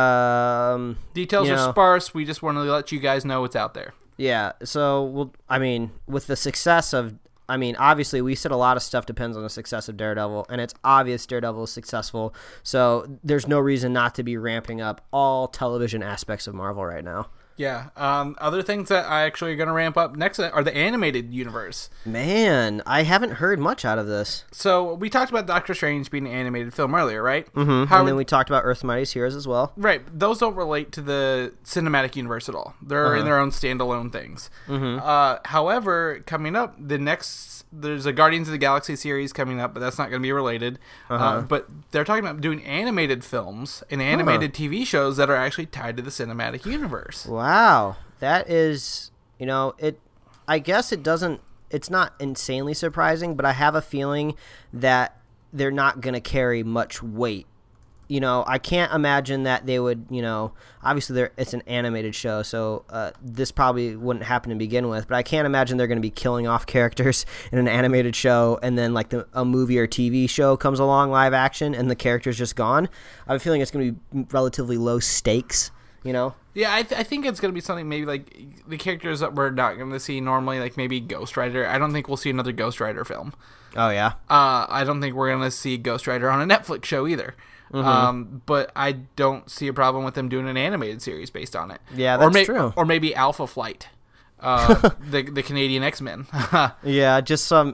Speaker 2: Details are sparse. We just want to let you guys know it's out there.
Speaker 3: Yeah. So with the success of. Obviously, we said a lot of stuff depends on the success of Daredevil, and it's obvious Daredevil is successful, so there's no reason not to be ramping up all television aspects of Marvel right now.
Speaker 2: Yeah. Other things that I actually are going to ramp up next are the animated universe.
Speaker 3: Man, I haven't heard much out of this.
Speaker 2: So we talked about Doctor Strange being an animated film earlier, right?
Speaker 3: Mm-hmm. And then we talked about Earth's Mightiest Heroes as well.
Speaker 2: Right. Those don't relate to the cinematic universe at all. They're in their own standalone things. However, coming up, there's a Guardians of the Galaxy series coming up, but that's not going to be related. But they're talking about doing animated films and animated TV shows that are actually tied to the cinematic universe.
Speaker 3: Wow. That is, I guess it's not insanely surprising, but I have a feeling that they're not going to carry much weight. I can't imagine that they would, obviously it's an animated show, so this probably wouldn't happen to begin with, but I can't imagine they're going to be killing off characters in an animated show, and then like a movie or TV show comes along live action and the character's just gone. I have a feeling it's going to be relatively low stakes,
Speaker 2: Yeah, I think it's going to be something maybe like the characters that we're not going to see normally, like maybe Ghost Rider. I don't think we'll see another Ghost Rider film.
Speaker 3: Oh, yeah?
Speaker 2: I don't think we're going to see Ghost Rider on a Netflix show either. But I don't see a problem with them doing an animated series based on it.
Speaker 3: Yeah, that's true.
Speaker 2: Or maybe Alpha Flight, the Canadian X-Men.
Speaker 3: Yeah, just some.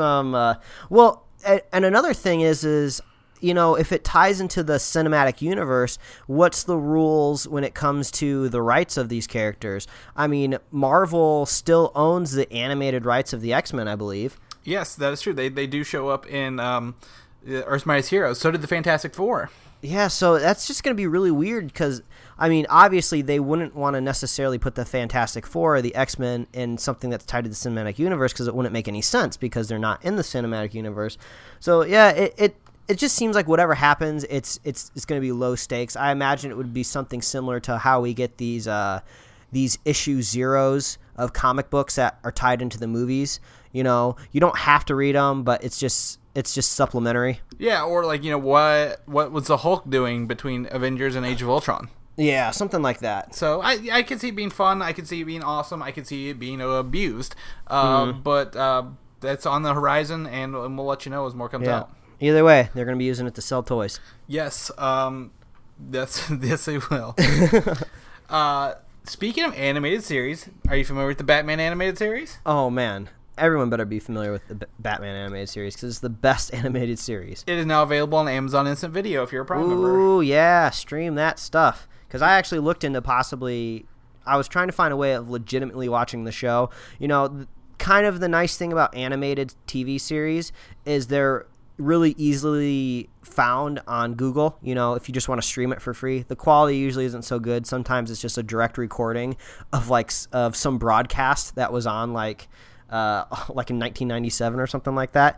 Speaker 3: Well, and another thing is if it ties into the cinematic universe, what's the rules when it comes to the rights of these characters? Marvel still owns the animated rights of the X-Men, I believe.
Speaker 2: Yes, that is true. They do show up in Earth's Mightiest Heroes. So did the Fantastic Four.
Speaker 3: Yeah, so that's just going to be really weird because, obviously they wouldn't want to necessarily put the Fantastic Four or the X-Men in something that's tied to the cinematic universe because it wouldn't make any sense because they're not in the cinematic universe. So, yeah, it just seems like whatever happens, it's going to be low stakes. I imagine it would be something similar to how we get these issue zeros of comic books that are tied into the movies. You don't have to read them, but it's just supplementary.
Speaker 2: Yeah, or like what was the Hulk doing between Avengers and Age of Ultron?
Speaker 3: Yeah, something like that.
Speaker 2: So I could see it being fun. I could see it being awesome. I could see it being abused. But that's on the horizon, and we'll let you know as more comes out.
Speaker 3: Either way, they're going to be using it to sell toys.
Speaker 2: Yes, yes, they will. Speaking of animated series, are you familiar with the Batman animated series?
Speaker 3: Oh, man. Everyone better be familiar with the Batman animated series because it's the best animated series.
Speaker 2: It is now available on Amazon Instant Video if you're a Prime member.
Speaker 3: Ooh, yeah. Stream that stuff. Because I actually looked into I was trying to find a way of legitimately watching the show. Kind of the nice thing about animated TV series is they're really easily found on Google. If you just want to stream it for free, the quality usually isn't so good. Sometimes it's just a direct recording of some broadcast that was on like in 1997 or something like that.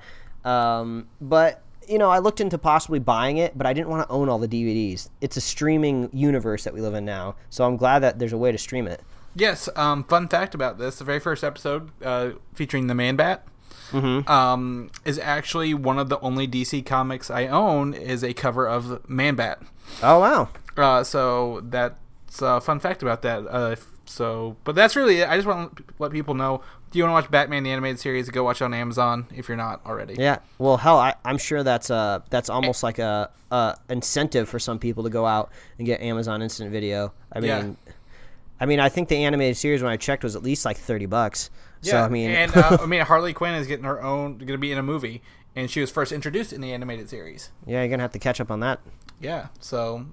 Speaker 3: But I looked into possibly buying it, but I didn't want to own all the DVDs. It's a streaming universe that we live in now, so I'm glad that there's a way to stream it.
Speaker 2: Yes. Fun fact about this: the very first episode featuring the Man-Bat. Is actually one of the only DC comics I own is a cover of Man-Bat.
Speaker 3: Oh, wow.
Speaker 2: So that's a fun fact about that. But that's really it. I just want to let people know, do you want to watch Batman the Animated Series, go watch it on Amazon if you're not already.
Speaker 3: Yeah. Well, hell, I'm sure that's almost like a incentive for some people to go out and get Amazon Instant Video. I think the animated series when I checked was at least like $30.
Speaker 2: Yeah,
Speaker 3: so,
Speaker 2: and Harley Quinn is getting her own, going to be in a movie, and she was first introduced in the animated series.
Speaker 3: Yeah, you're gonna have to catch up on that.
Speaker 2: Yeah, so,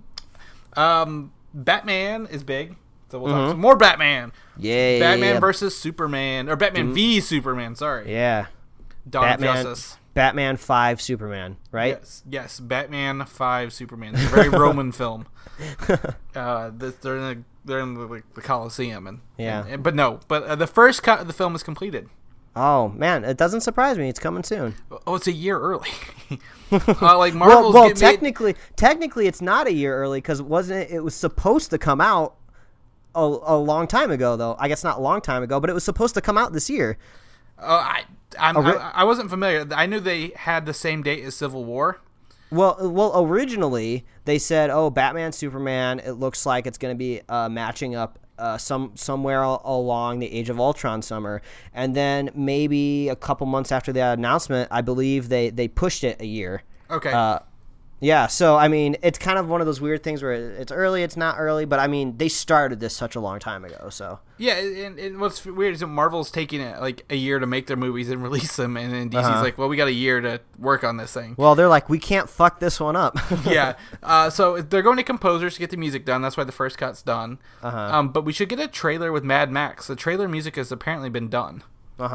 Speaker 2: Batman is big, so we'll talk some more Batman.
Speaker 3: Yay!
Speaker 2: Batman versus Superman, or Batman v Superman. Sorry.
Speaker 3: Yeah.
Speaker 2: Dawn of Justice.
Speaker 3: Batman 5 Superman, right?
Speaker 2: Yes. Batman 5 Superman. It's a very Roman film. They're in the Coliseum, but the first cut of the film is completed.
Speaker 3: Oh man, it doesn't surprise me. It's coming soon.
Speaker 2: Oh, it's a year early. Like Marvel's
Speaker 3: well, technically, it's not a year early because it was supposed to come out a long time ago, though. I guess not a long time ago, but it was supposed to come out this year.
Speaker 2: I wasn't familiar. I knew they had the same date as Civil War.
Speaker 3: Well, originally they said, "Oh, Batman, Superman. It looks like it's going to be matching up somewhere along the Age of Ultron summer." And then maybe a couple months after the announcement, I believe they pushed it a year.
Speaker 2: Okay.
Speaker 3: Yeah, so, I mean, it's kind of one of those weird things where it's early, it's not early, but, I mean, they started this such a long time ago, so.
Speaker 2: Yeah, and what's weird is that Marvel's taking it, like, a year to make their movies and release them, and then DC's like, well, we got a year to work on this thing.
Speaker 3: Well, they're like, we can't fuck this one up.
Speaker 2: Yeah, so they're going to composers to get the music done. That's why the first cut's done. But we should get a trailer with Mad Max. The trailer music has apparently been done.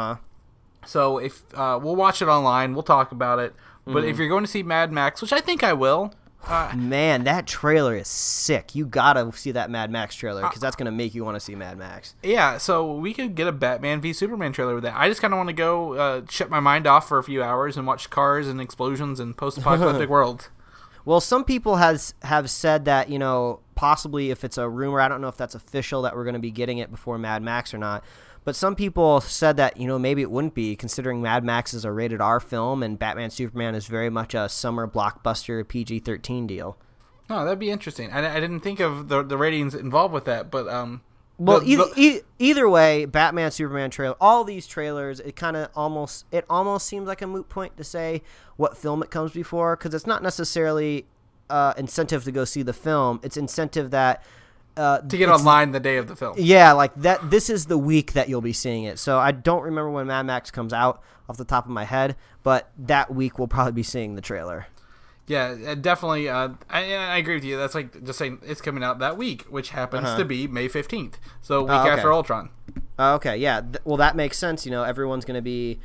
Speaker 2: So if we'll watch it online, we'll talk about it. But if you're going to see Mad Max, which I think I will.
Speaker 3: Man, that trailer is sick. You gotta see that Mad Max trailer because that's gonna make you want to see Mad Max.
Speaker 2: Yeah, so we could get a Batman v Superman trailer with that. I just kind of want to go shut my mind off for a few hours and watch cars and explosions and post-apocalyptic world.
Speaker 3: Well, some people have said that, you know, possibly if it's a rumor, I don't know if that's official that we're going to be getting it before Mad Max or not. But some people said that, you know, maybe it wouldn't be, considering Mad Max is a rated R film and Batman Superman is very much a summer blockbuster PG-13 deal.
Speaker 2: Oh, that'd be interesting. I didn't think of the ratings involved with that, but
Speaker 3: well, either way, Batman Superman trailer, all these trailers, it almost seems like a moot point to say what film it comes before, because it's not necessarily incentive to go see the film. It's incentive that
Speaker 2: to get online the day of the film.
Speaker 3: Yeah, like that. This is the week that you'll be seeing it. So I don't remember when Mad Max comes out off the top of my head, but that week we'll probably be seeing the trailer.
Speaker 2: Yeah, definitely. I agree with you. That's like just saying it's coming out that week, which happens to be May 15th. So week after Ultron.
Speaker 3: Okay, yeah. Well, that makes sense. You know, everyone's going to be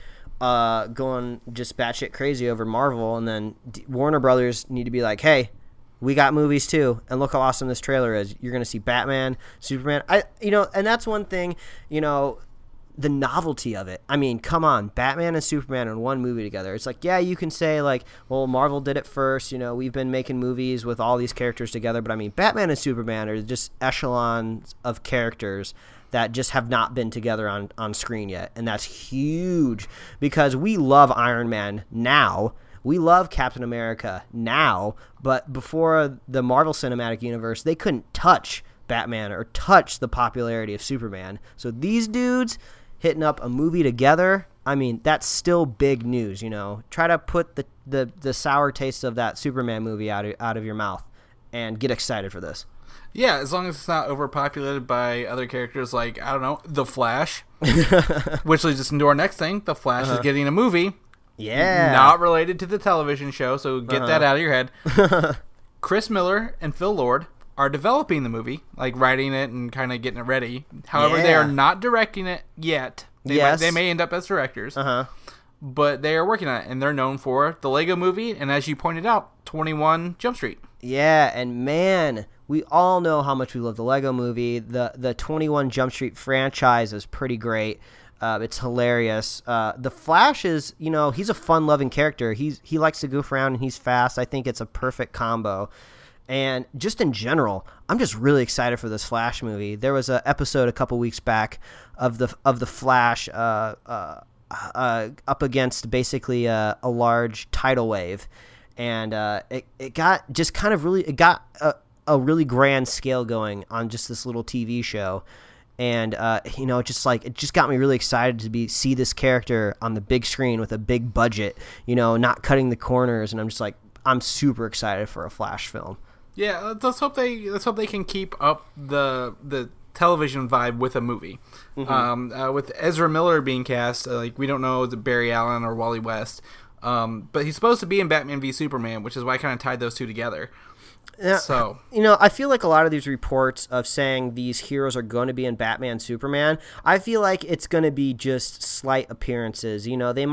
Speaker 3: going just batshit crazy over Marvel, and then Warner Brothers need to be like, hey, we got movies too, and look how awesome this trailer is. You're going to see Batman, Superman. And that's one thing, you know, the novelty of it. I mean, come on, Batman and Superman in one movie together. It's like, yeah, you can say like, well, Marvel did it first. You know, we've been making movies with all these characters together, but I mean, Batman and Superman are just echelons of characters that just have not been together on screen yet, and that's huge because we love Iron Man now. We love Captain America now, but before the Marvel Cinematic Universe, they couldn't touch Batman or touch the popularity of Superman. So these dudes hitting up a movie together, I mean, that's still big news, you know. Try to put the sour taste of that Superman movie out of your mouth and get excited for this.
Speaker 2: Yeah, as long as it's not overpopulated by other characters like, I don't know, The Flash, which leads us into our next thing. The Flash is getting a movie.
Speaker 3: Yeah.
Speaker 2: Not related to the television show, so get that out of your head. Chris Miller and Phil Lord are developing the movie, like writing it and kind of getting it ready. However, they are not directing it yet. They may end up as directors. But they are working on it, and they're known for the Lego Movie, and as you pointed out, 21 Jump Street.
Speaker 3: Yeah, and man, we all know how much we love the Lego Movie. The 21 Jump Street franchise is pretty great. It's hilarious. The Flash is, you know, he's a fun-loving character. He likes to goof around and he's fast. I think it's a perfect combo. And just in general, I'm just really excited for this Flash movie. There was an episode a couple weeks back of the Flash up against basically a large tidal wave, and it got just kind of really a really grand scale going on just this little TV show. And you know, it just got me really excited to see this character on the big screen with a big budget, you know, not cutting the corners. And I'm super excited for a Flash film.
Speaker 2: Yeah, let's hope they can keep up the television vibe with a movie. With Ezra Miller being cast, like we don't know is it Barry Allen or Wally West, but he's supposed to be in Batman v Superman, which is why I kind of tied those two together.
Speaker 3: Yeah,
Speaker 2: so,
Speaker 3: you know, I feel like a lot of these reports of saying these heroes are going to be in Batman, Superman, I feel like it's going to be just slight appearances. You know, they might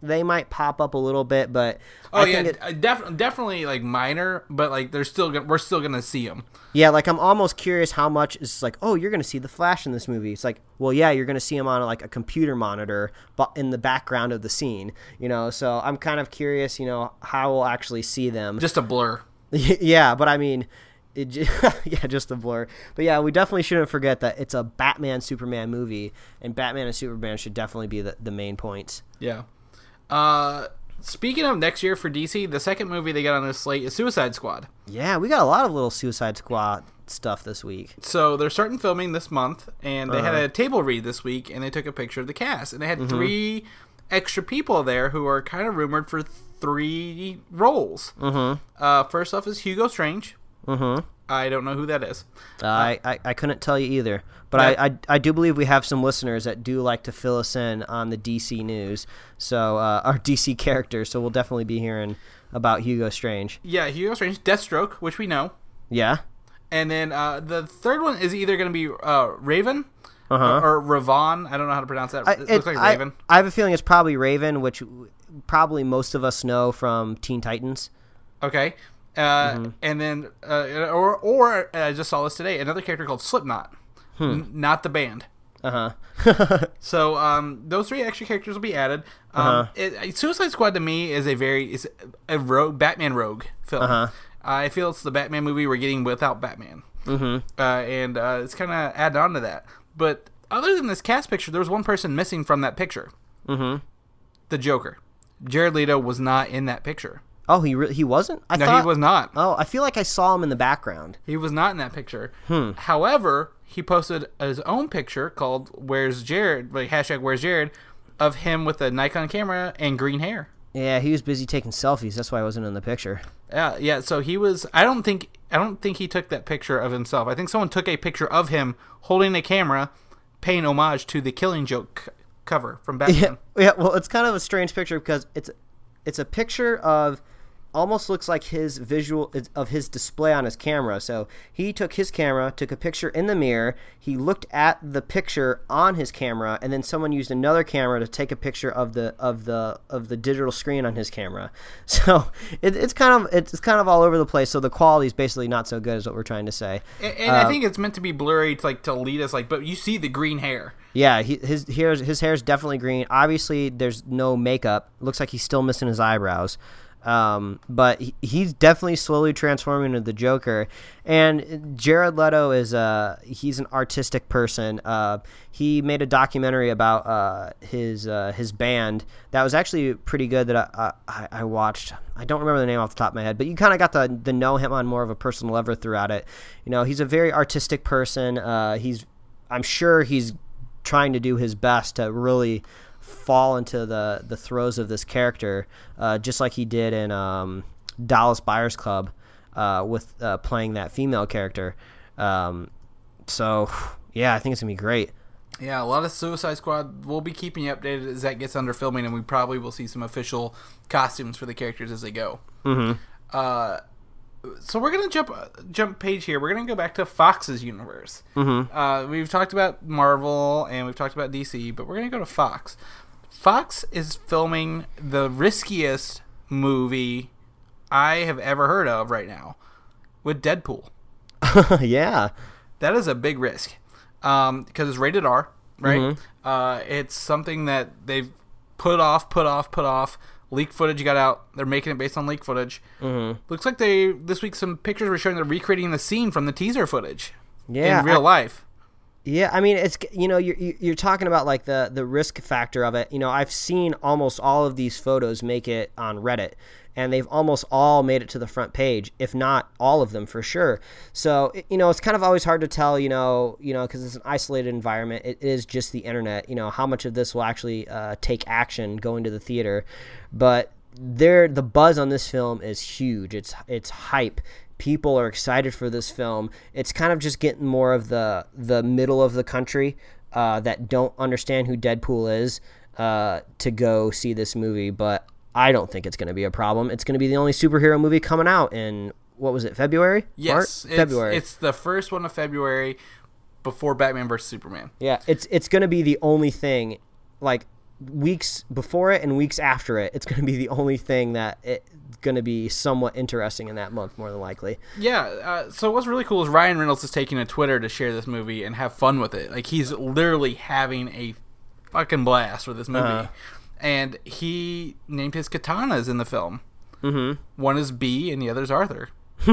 Speaker 3: they might pop up a little bit, but
Speaker 2: oh yeah, definitely like minor, but like we're still gonna see them.
Speaker 3: Yeah, like I'm almost curious how much is like, oh, you're gonna see the Flash in this movie. It's like, well, yeah, you're gonna see him on like a computer monitor, but in the background of the scene, So I'm kind of curious, how we'll actually see them.
Speaker 2: Just a blur.
Speaker 3: Yeah, but I mean, yeah, just a blur. But yeah, we definitely shouldn't forget that it's a Batman Superman movie, and Batman and Superman should definitely be the main points.
Speaker 2: Yeah. Speaking of next year for DC, the second movie they got on this slate is Suicide Squad.
Speaker 3: Yeah, we got a lot of little Suicide Squad stuff this week.
Speaker 2: So they're starting filming this month, and they had a table read this week, and they took a picture of the cast, and they had 3 extra people there who are kind of rumored for 3 roles. First off is Hugo Strange. I don't know who that is.
Speaker 3: I couldn't tell you either, but I do believe we have some listeners that do like to fill us in on the DC news, so our DC characters. So we'll definitely be hearing about Hugo Strange.
Speaker 2: Yeah, Hugo Strange, Deathstroke, which we know.
Speaker 3: Yeah,
Speaker 2: and then the third one is either going to be Raven or Ravon. I don't know how to pronounce that. It looks like Raven.
Speaker 3: I have a feeling it's probably Raven, which probably most of us know from Teen Titans.
Speaker 2: Okay. And then, or I just saw this today, another character called Slipknot, not the band. So those 3 extra characters will be added. Suicide Squad to me is a rogue Batman rogue film. I feel it's the Batman movie we're getting without Batman, and it's kind of added on to that. But other than this cast picture, there was one person missing from that picture. The Joker. Jared Leto was not in that picture.
Speaker 3: Oh, he wasn't?
Speaker 2: He was not.
Speaker 3: Oh, I feel like I saw him in the background.
Speaker 2: He was not in that picture. However, he posted his own picture called "Where's Jared?" like #Where's Jared, of him with a Nikon camera and green hair.
Speaker 3: Yeah, he was busy taking selfies. That's why I wasn't in the picture.
Speaker 2: Yeah. So he was. I don't think he took that picture of himself. I think someone took a picture of him holding a camera, paying homage to the Killing Joke cover from Batman.
Speaker 3: Yeah. Well, it's kind of a strange picture because it's a picture of. Almost looks like his visual of his display on his camera. So he took his camera, took a picture in the mirror. He looked at the picture on his camera, and then someone used another camera to take a picture of the digital screen on his camera. So it's kind of all over the place. So the quality is basically not so good, is what we're trying to say.
Speaker 2: And I think it's meant to be blurry, to lead us. But you see the green hair.
Speaker 3: Yeah, his hair is definitely green. Obviously, there's no makeup. Looks like he's still missing his eyebrows. But he's definitely slowly transforming into the Joker, and Jared Leto he's an artistic person. He made a documentary about his band that was actually pretty good that I watched. I don't remember the name off the top of my head, but you kind of got the know him on more of a personal level throughout it. He's a very artistic person. I'm sure he's trying to do his best to really fall into the throes of this character, just like he did in Dallas Buyers Club with playing that female character. So, yeah, I think it's going to be great.
Speaker 2: Yeah, a lot of Suicide Squad. We'll be keeping you updated as that gets under filming, and we probably will see some official costumes for the characters as they go. So we're going to jump page here. We're going to go back to Fox's universe. We've talked about Marvel and we've talked about DC, but we're going to go to Fox. Fox is filming the riskiest movie I have ever heard of right now with Deadpool.
Speaker 3: Yeah.
Speaker 2: That is a big risk because it's rated R, right? It's something that they've put off. Leaked footage got out. They're making it based on leaked footage. Looks like this week some pictures were showing they're recreating the scene from the teaser footage in real life.
Speaker 3: Yeah, I mean, it's you're talking about like the risk factor of it. I've seen almost all of these photos make it on Reddit, and they've almost all made it to the front page, if not all of them for sure. So it's kind of always hard to tell, because it's an isolated environment. It is just the internet. How much of this will actually take action going to the theater, but the buzz on this film is huge. It's hype. People are excited for this film. It's kind of just getting more of the middle of the country that don't understand who Deadpool is to go see this movie. But I don't think it's going to be a problem. It's going to be the only superhero movie coming out in, what was it, February?
Speaker 2: Yes,
Speaker 3: February.
Speaker 2: It's the first one of February before Batman vs. Superman.
Speaker 3: Yeah, it's going to be the only thing, like, weeks before it and weeks after it, it's going to be the only thing that it's going to be somewhat interesting in that month, more than likely.
Speaker 2: Yeah, so what's really cool is Ryan Reynolds is taking to Twitter to share this movie and have fun with it. Like, he's literally having a fucking blast with this movie. And he named his katanas in the film. One is B and the other is Arthur.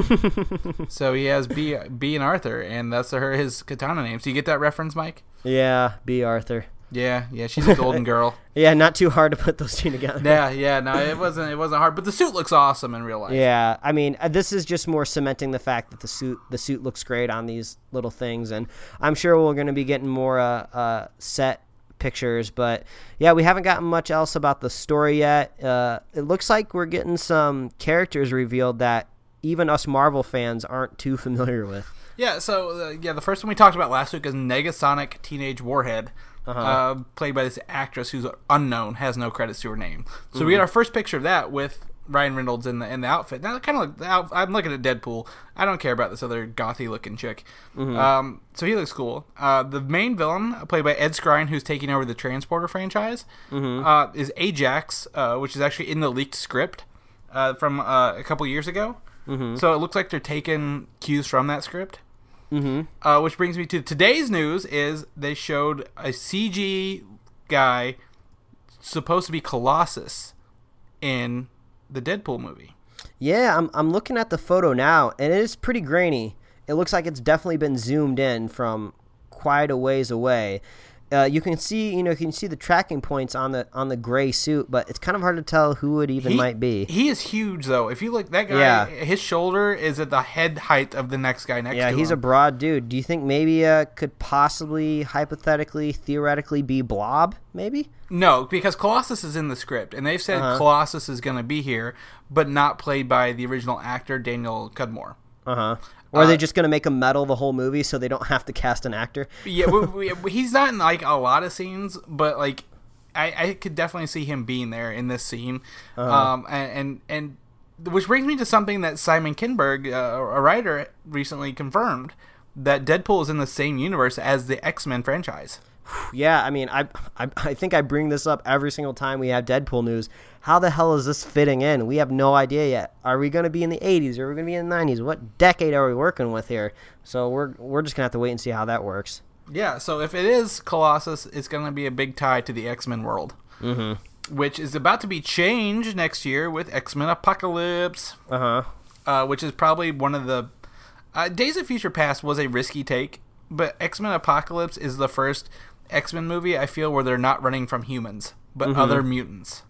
Speaker 2: So he has B and Arthur, and that's his katana names. Do you get that reference, Mike?
Speaker 3: Yeah, B. Arthur.
Speaker 2: Yeah, she's a golden girl.
Speaker 3: Yeah, not too hard to put those two together.
Speaker 2: Yeah, no, it wasn't hard, but the suit looks awesome in real life.
Speaker 3: Yeah, I mean, this is just more cementing the fact that the suit looks great on these little things, and I'm sure we're going to be getting more set pictures, but yeah, we haven't gotten much else about the story yet. It looks like we're getting some characters revealed that even us Marvel fans aren't too familiar with. Yeah,
Speaker 2: so the first one we talked about last week is Negasonic Teenage Warhead. Played by this actress who's unknown, has no credits to her name. So we get our first picture of that with Ryan Reynolds in the outfit. Now, kind of like I'm looking at Deadpool. I don't care about this other gothy looking chick. So he looks cool. The main villain, played by Ed Skrein, who's taking over the Transporter franchise, is Ajax, which is actually in the leaked script from a couple years ago. So it looks like they're taking cues from that script. Which brings me to today's news is they showed a CG guy supposed to be Colossus in the Deadpool movie.
Speaker 3: Yeah, I'm looking at the photo now, and it is pretty grainy. It looks like it's definitely been zoomed in from quite a ways away. You can see the tracking points on the gray suit, but it's kind of hard to tell who it even might be.
Speaker 2: He is huge, though. If you look, that guy, his shoulder is at the head height of the next guy next to him.
Speaker 3: Yeah, he's a broad dude. Do you think maybe could possibly, hypothetically, theoretically be Blob, maybe?
Speaker 2: No, because Colossus is in the script, and they've said Colossus is going to be here, but not played by the original actor, Daniel Cudmore.
Speaker 3: Or are they just going to make him metal the whole movie so they don't have to cast an actor?
Speaker 2: Yeah, he's not in like a lot of scenes, but like I could definitely see him being there in this scene. And which brings me to something that Simon Kinberg, a writer, recently confirmed, that Deadpool is in the same universe as the X-Men franchise.
Speaker 3: Yeah, I mean, I think I bring this up every single time we have Deadpool news. How the hell is this fitting in? We have no idea yet. Are we going to be in the 80s? Are we going to be in the 90s? What decade are we working with here? So we're just going to have to wait and see how that works.
Speaker 2: Yeah, so if it is Colossus, it's going to be a big tie to the X-Men world, which is about to be changed next year with X-Men Apocalypse, which is probably one of the... Days of Future Past was a risky take, but X-Men Apocalypse is the first X-Men movie, I feel, where they're not running from humans, but other mutants.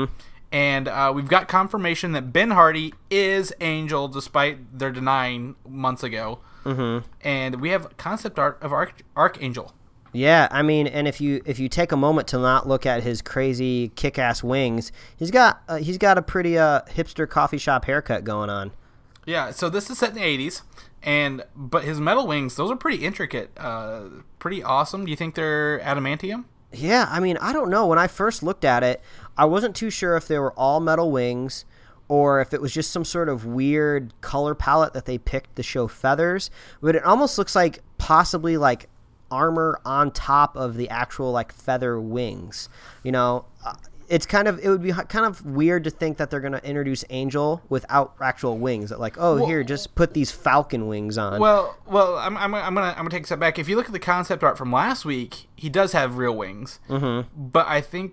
Speaker 2: And we've got confirmation that Ben Hardy is Angel, despite their denying months ago. And we have concept art of Archangel.
Speaker 3: Yeah, I mean, and if you take a moment to not look at his crazy kick-ass wings, he's got a pretty hipster coffee shop haircut going on.
Speaker 2: Yeah, so this is set in the 80s, but his metal wings, those are pretty intricate, pretty awesome. Do you think they're adamantium?
Speaker 3: Yeah, I mean, I don't know. When I first looked at it, I wasn't too sure if they were all metal wings or if it was just some sort of weird color palette that they picked to show feathers. But it almost looks like possibly like armor on top of the actual like feather wings. You know, it would be kind of weird to think that they're going to introduce Angel without actual wings. That like, here, just put these falcon wings on.
Speaker 2: Well, I'm gonna take a step back. If you look at the concept art from last week, he does have real wings. But I think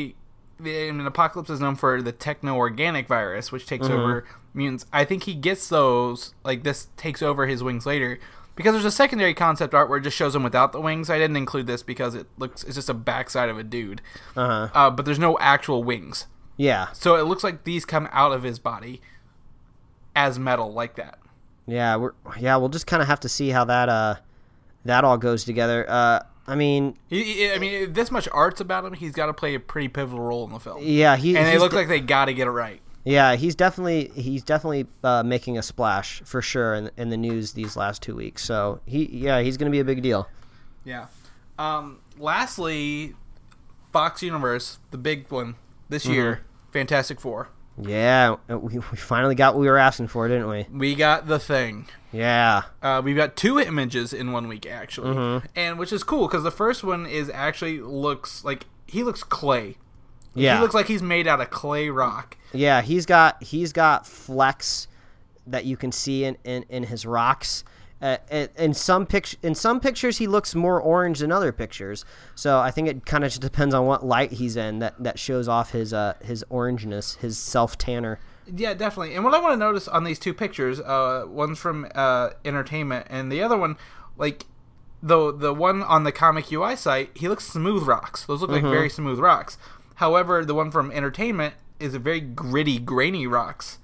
Speaker 2: Apocalypse is known for the techno-organic virus, which takes over mutants. I think he gets those, like this takes over his wings later. Because there's a secondary concept art where it just shows him without the wings. I didn't include this because it's just a backside of a dude. But there's no actual wings.
Speaker 3: Yeah.
Speaker 2: So it looks like these come out of his body as metal like that.
Speaker 3: Yeah, we'll just kind of have to see how that all goes together. I mean,
Speaker 2: this much art's about him. He's got to play a pretty pivotal role in the film.
Speaker 3: Yeah,
Speaker 2: and they look like they got to get it right.
Speaker 3: Yeah, he's definitely making a splash for sure in the news these last 2 weeks. So he's going to be a big deal.
Speaker 2: Yeah. Lastly, Fox Universe, the big one this year, Fantastic Four.
Speaker 3: Yeah, we finally got what we were asking for, didn't we?
Speaker 2: We got The Thing.
Speaker 3: Yeah.
Speaker 2: We've got 2 images in 1 week, actually, and which is cool because the first one is actually looks like he looks clay.
Speaker 3: Yeah,
Speaker 2: he looks like he's made out of clay rock.
Speaker 3: Yeah, he's got flecks that you can see in his rocks. In some pictures, he looks more orange than other pictures. So I think it kind of just depends on what light he's in that shows off his orangeness, his self tanner.
Speaker 2: Yeah, definitely. And what I want to notice on these two pictures, one's from Entertainment, and the other one, like the one on the Comic UI site, he looks smooth rocks. Those look like very smooth rocks. However, the one from Entertainment is a very gritty, grainy rocks.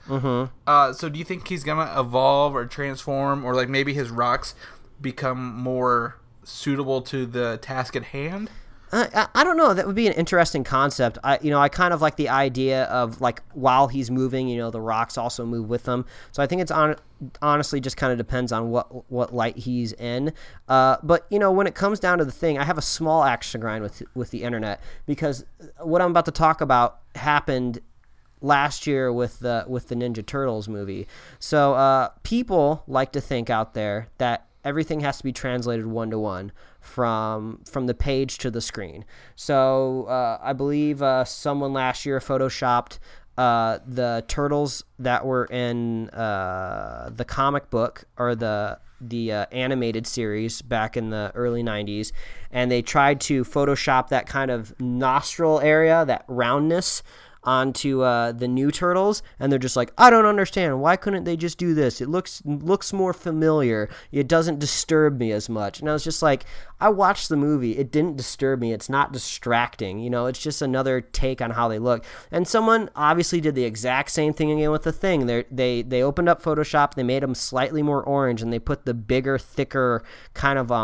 Speaker 2: So do you think he's gonna evolve or transform, or like maybe his rocks become more suitable to the task at hand?
Speaker 3: I don't know. That would be an interesting concept. I kind of like the idea of like while he's moving, the rocks also move with him. So I think it's honestly just kind of depends on what light he's in. But when it comes down to the thing, I have a small axe to grind with the internet, because what I'm about to talk about happened last year with the Ninja Turtles movie. So people like to think out there that everything has to be translated 1-to-1 from the page to the screen. So I believe someone last year photoshopped the turtles that were in the comic book or the animated series back in the early 90s, and they tried to Photoshop that kind of nostril area, that roundness, onto the new turtles, and they're just like, I don't understand, why couldn't they just do this? It looks more familiar, it doesn't disturb me as much. And I was just like, I watched the movie, it didn't disturb me, it's not distracting, it's just another take on how they look. And someone obviously did the exact same thing again with the thing. They opened up Photoshop, they made them slightly more orange, and they put the bigger, thicker kind of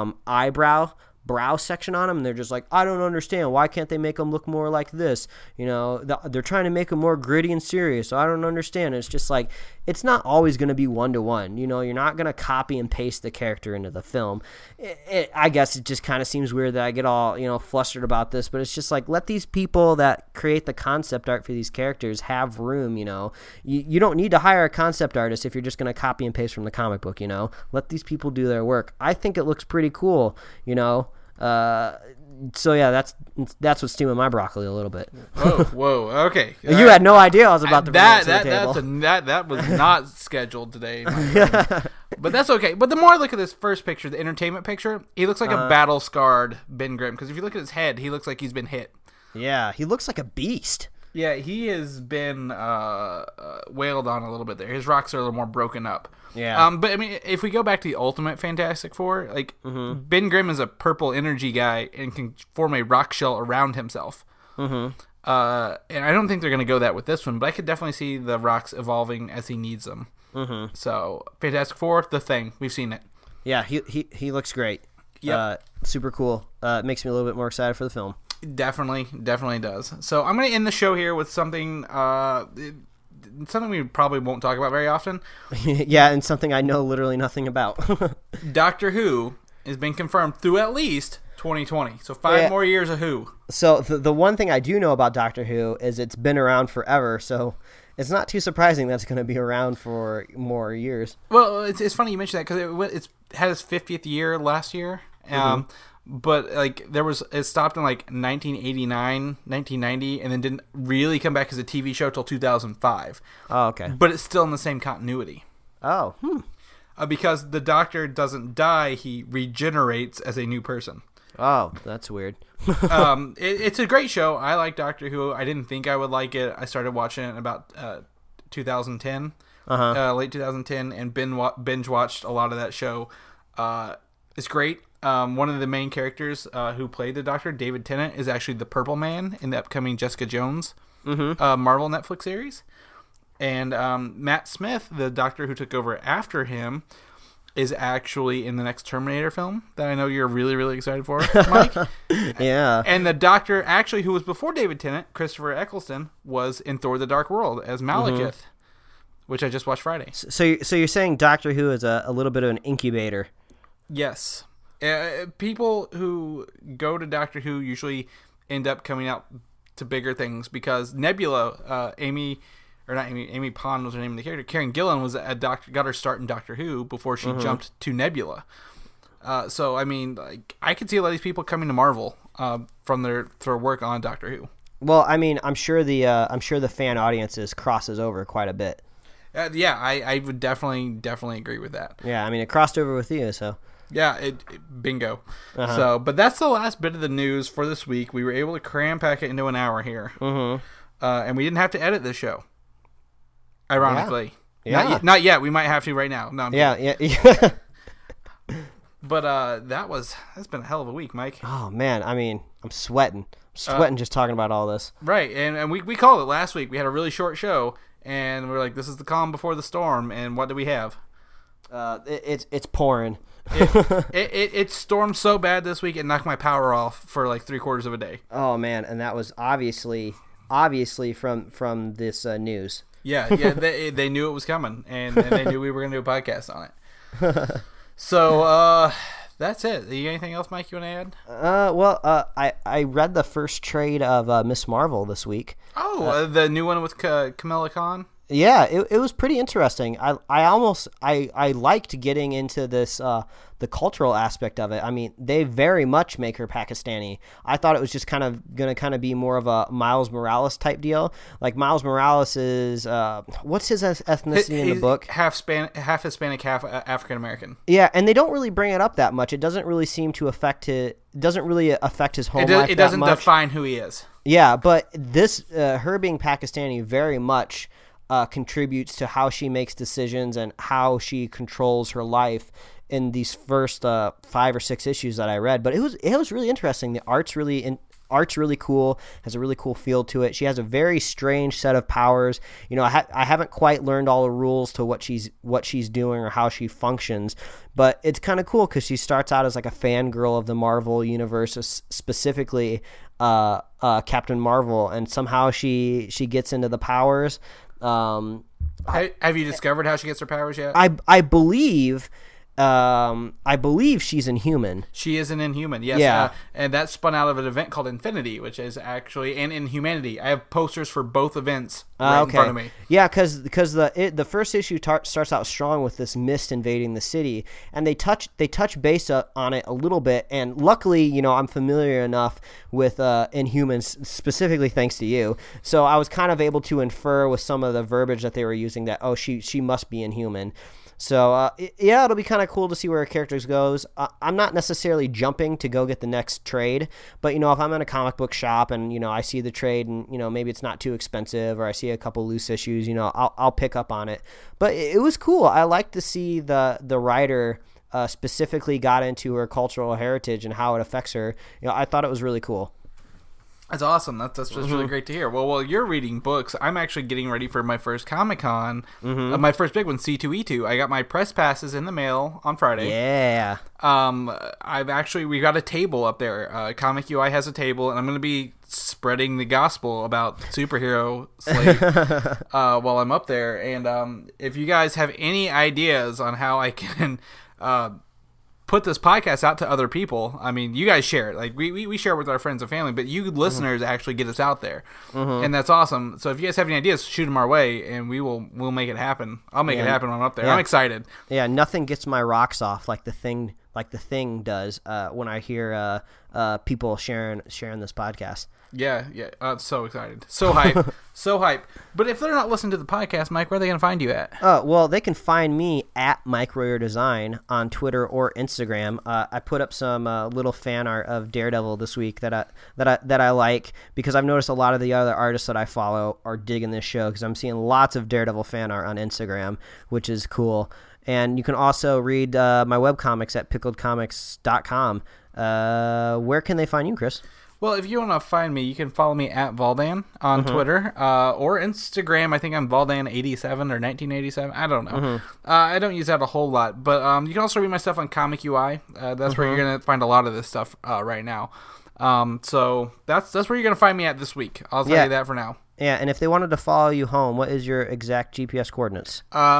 Speaker 3: brow section on them, and they're just like, I don't understand, why can't they make them look more like this? They're trying to make them more gritty and serious, so I don't understand. It's just like, it's not always going to be 1-to-1. You're not going to copy and paste the character into the film. I guess it just kind of seems weird that I get all flustered about this, but it's just like, let these people that create the concept art for these characters have room. You don't need to hire a concept artist if you're just going to copy and paste from the comic book. Let these people do their work. I think it looks pretty cool. So yeah, that's what's steaming my broccoli a little bit.
Speaker 2: Whoa, okay.
Speaker 3: You had no idea I was about to bring that to the table.
Speaker 2: That was not scheduled today, but that's okay. But the more I look at this first picture, the Entertainment picture, he looks like a battle-scarred Ben Grimm, because if you look at his head, he looks like he's been hit.
Speaker 3: Yeah, he looks like a beast.
Speaker 2: Yeah, he has been wailed on a little bit there. His rocks are a little more broken up.
Speaker 3: Yeah.
Speaker 2: But I mean, if we go back to the Ultimate Fantastic Four, like Ben Grimm is a purple energy guy and can form a rock shell around himself. And I don't think they're going to go that with this one, but I could definitely see the rocks evolving as he needs them. So Fantastic Four, the Thing, we've seen it.
Speaker 3: Yeah, he looks great.
Speaker 2: Yep.
Speaker 3: Super cool. It makes me a little bit more excited for the film.
Speaker 2: Definitely does. So I'm going to end the show here with something we probably won't talk about very often.
Speaker 3: Yeah, and something I know literally nothing about.
Speaker 2: Doctor Who has been confirmed through at least 2020. So 5 more years of Who.
Speaker 3: So the one thing I do know about Doctor Who is it's been around forever, so it's not too surprising that's going to be around for more years.
Speaker 2: Well, it's funny you mention that, because it had its 50th year last year. But like it stopped in like 1989, 1990, and then didn't really come back as a TV show till 2005.
Speaker 3: Oh, okay.
Speaker 2: But it's still in the same continuity.
Speaker 3: Oh,
Speaker 2: because the Doctor doesn't die; he regenerates as a new person.
Speaker 3: Oh, that's weird.
Speaker 2: It's a great show. I like Doctor Who. I didn't think I would like it. I started watching it in about 2010, late 2010, and binge watched a lot of that show. It's great. One of the main characters who played the Doctor, David Tennant, is actually the Purple Man in the upcoming Jessica Jones Marvel Netflix series. And Matt Smith, the Doctor who took over after him, is actually in the next Terminator film that I know you're really, really excited for, Mike.
Speaker 3: Yeah.
Speaker 2: And the Doctor, actually, who was before David Tennant, Christopher Eccleston, was in Thor: The Dark World as Malekith, which I just watched Friday.
Speaker 3: So you're saying Doctor Who is a little bit of an incubator?
Speaker 2: Yes. People who go to Doctor Who usually end up coming out to bigger things, because Nebula, Amy Pond was her name of the character. Karen Gillan was got her start in Doctor Who before she jumped to Nebula. So I mean, like, I could see a lot of these people coming to Marvel from their work on Doctor Who.
Speaker 3: Well, I mean, I'm sure the fan audiences crosses over quite a bit.
Speaker 2: Yeah, I would definitely agree with that.
Speaker 3: Yeah, I mean, it crossed over with you, so.
Speaker 2: Yeah, bingo. So, but that's the last bit of the news for this week. We were able to cram pack it into an hour here, and we didn't have to edit this show. Ironically, not yet. We might have to right now. No,
Speaker 3: yeah.
Speaker 2: But that's been a hell of a week, Mike.
Speaker 3: Oh man, I mean, I'm sweating just talking about all this.
Speaker 2: Right, and we called it last week. We had a really short show, and we're like, this is the calm before the storm. And what do we have?
Speaker 3: It's pouring.
Speaker 2: It stormed so bad this week it knocked my power off for like 3/4 of a day.
Speaker 3: Oh man, and that was obviously from this news.
Speaker 2: Yeah, they knew it was coming, and they knew we were going to do a podcast on it. So that's it. Anything else, Mike, you want to add?
Speaker 3: I read the first trade of Miss Marvel this week.
Speaker 2: Oh, the new one with Kamala Khan?
Speaker 3: Yeah, it was pretty interesting. I liked getting into this the cultural aspect of it. I mean, they very much make her Pakistani. I thought it was just going to be more of a Miles Morales type deal. Like Miles Morales is what's his ethnicity in the book?
Speaker 2: Half Hispanic, half African American.
Speaker 3: Yeah, and they don't really bring it up that much. It doesn't really seem to affect it. Doesn't really affect his home life.
Speaker 2: It doesn't
Speaker 3: that much.
Speaker 2: define who he is.
Speaker 3: Yeah, but this her being Pakistani very much contributes to how she makes decisions and how she controls her life in these first 5 or 6 issues that I read. But it was really interesting. The art's really cool, has a really cool feel to it. She has a very strange set of powers. You know, I haven't quite learned all the rules to what she's doing or how she functions, but it's kind of cool because she starts out as like a fangirl of the Marvel universe, specifically Captain Marvel, and somehow she gets into the powers.
Speaker 2: Have you discovered how she gets her powers yet?
Speaker 3: I believe she's Inhuman.
Speaker 2: She is an Inhuman, yes.
Speaker 3: Yeah.
Speaker 2: And that spun out of an event called Infinity, which is actually an Inhumanity. I have posters for both events in front of me.
Speaker 3: Yeah, because the first issue starts out strong with this mist invading the city, and they touch base on it a little bit. And luckily, you know, I'm familiar enough with Inhumans, specifically thanks to you. So I was kind of able to infer with some of the verbiage that they were using that she must be Inhuman. So, yeah, it'll be kind of cool to see where her characters goes. I'm not necessarily jumping to go get the next trade, but, you know, if I'm in a comic book shop and, you know, I see the trade and, you know, maybe it's not too expensive or I see a couple loose issues, you know, I'll pick up on it. But it was cool. I like to see the writer specifically got into her cultural heritage and how it affects her. You know, I thought it was really cool.
Speaker 2: That's awesome. That's just really great to hear. Well, while you're reading books, I'm actually getting ready for my first Comic-Con, my first big one, C2E2. I got my press passes in the mail on Friday.
Speaker 3: Yeah.
Speaker 2: We got a table up there. Comic UI has a table, and I'm going to be spreading the gospel about superhero slate while I'm up there. And if you guys have any ideas on how I can put this podcast out to other people, I mean, you guys share it. Like we share it with our friends and family, but you listeners actually get us out there, and that's awesome. So if you guys have any ideas, shoot them our way, and we'll make it happen. I'll make it happen when I'm up there. Yeah. I'm excited.
Speaker 3: Yeah, nothing gets my rocks off like the thing does when I hear people sharing this podcast.
Speaker 2: Yeah, I'm so excited. So hype. So hype. But if they're not listening to the podcast, Mike, where are they going to find you at?
Speaker 3: Well, they can find me at Mike Royer Design on Twitter or Instagram. I put up some little fan art of Daredevil this week that I like, because I've noticed a lot of the other artists that I follow are digging this show, because I'm seeing lots of Daredevil fan art on Instagram, which is cool. And you can also read my webcomics at pickledcomics.com. Where can they find you, Chris?
Speaker 2: Well, if you want to find me, you can follow me at Valdan on Twitter or Instagram. I think I'm Valdan87 or 1987. I don't know. I don't use that a whole lot. But you can also read my stuff on Comic UI. That's where you're going to find a lot of this stuff right now. So that's where you're going to find me at this week. I'll tell you that for now.
Speaker 3: Yeah, and if they wanted to follow you home, what is your exact GPS coordinates?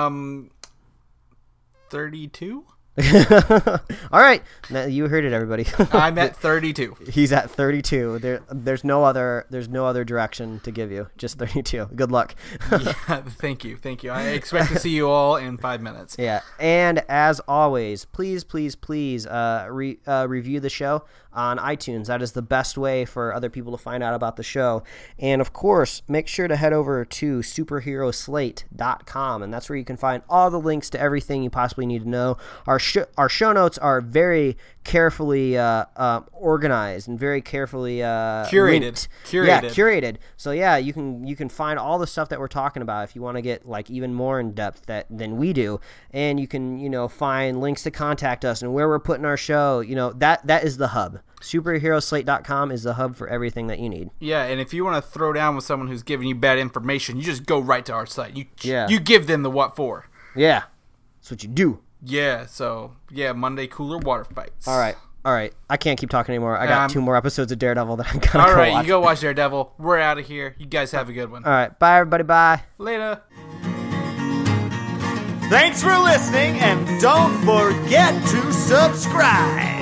Speaker 2: 32?
Speaker 3: All right, now, you heard it, everybody.
Speaker 2: I'm at 32.
Speaker 3: He's at 32. There's no other direction to give you. Just 32. Good luck.
Speaker 2: Yeah, thank you. I expect to see you all in 5 minutes.
Speaker 3: Yeah, and as always, please review the show on iTunes. That is the best way for other people to find out about the show. And, of course, make sure to head over to superheroslate.com, and that's where you can find all the links to everything you possibly need to know. Our show notes are very carefully organized and very carefully
Speaker 2: curated.
Speaker 3: Yeah, curated. So, yeah, you can find all the stuff that we're talking about if you want to get, like, even more in-depth than we do. And you can, find links to contact us and where we're putting our show. That is the hub. Superheroslate.com is the hub for everything that you need.
Speaker 2: Yeah, and if you want to throw down with someone who's giving you bad information, you just go right to our site. You give them the what for.
Speaker 3: Yeah, that's what you do.
Speaker 2: Yeah, so, Monday Cooler Water Fights.
Speaker 3: All right. I can't keep talking anymore. I got 2 more episodes of Daredevil that I'm going to go
Speaker 2: watch. All right,
Speaker 3: watch.
Speaker 2: you go watch Daredevil. We're out of here. You guys have a good one.
Speaker 3: All right, bye, everybody. Bye.
Speaker 2: Later.
Speaker 1: Thanks for listening, and don't forget to subscribe.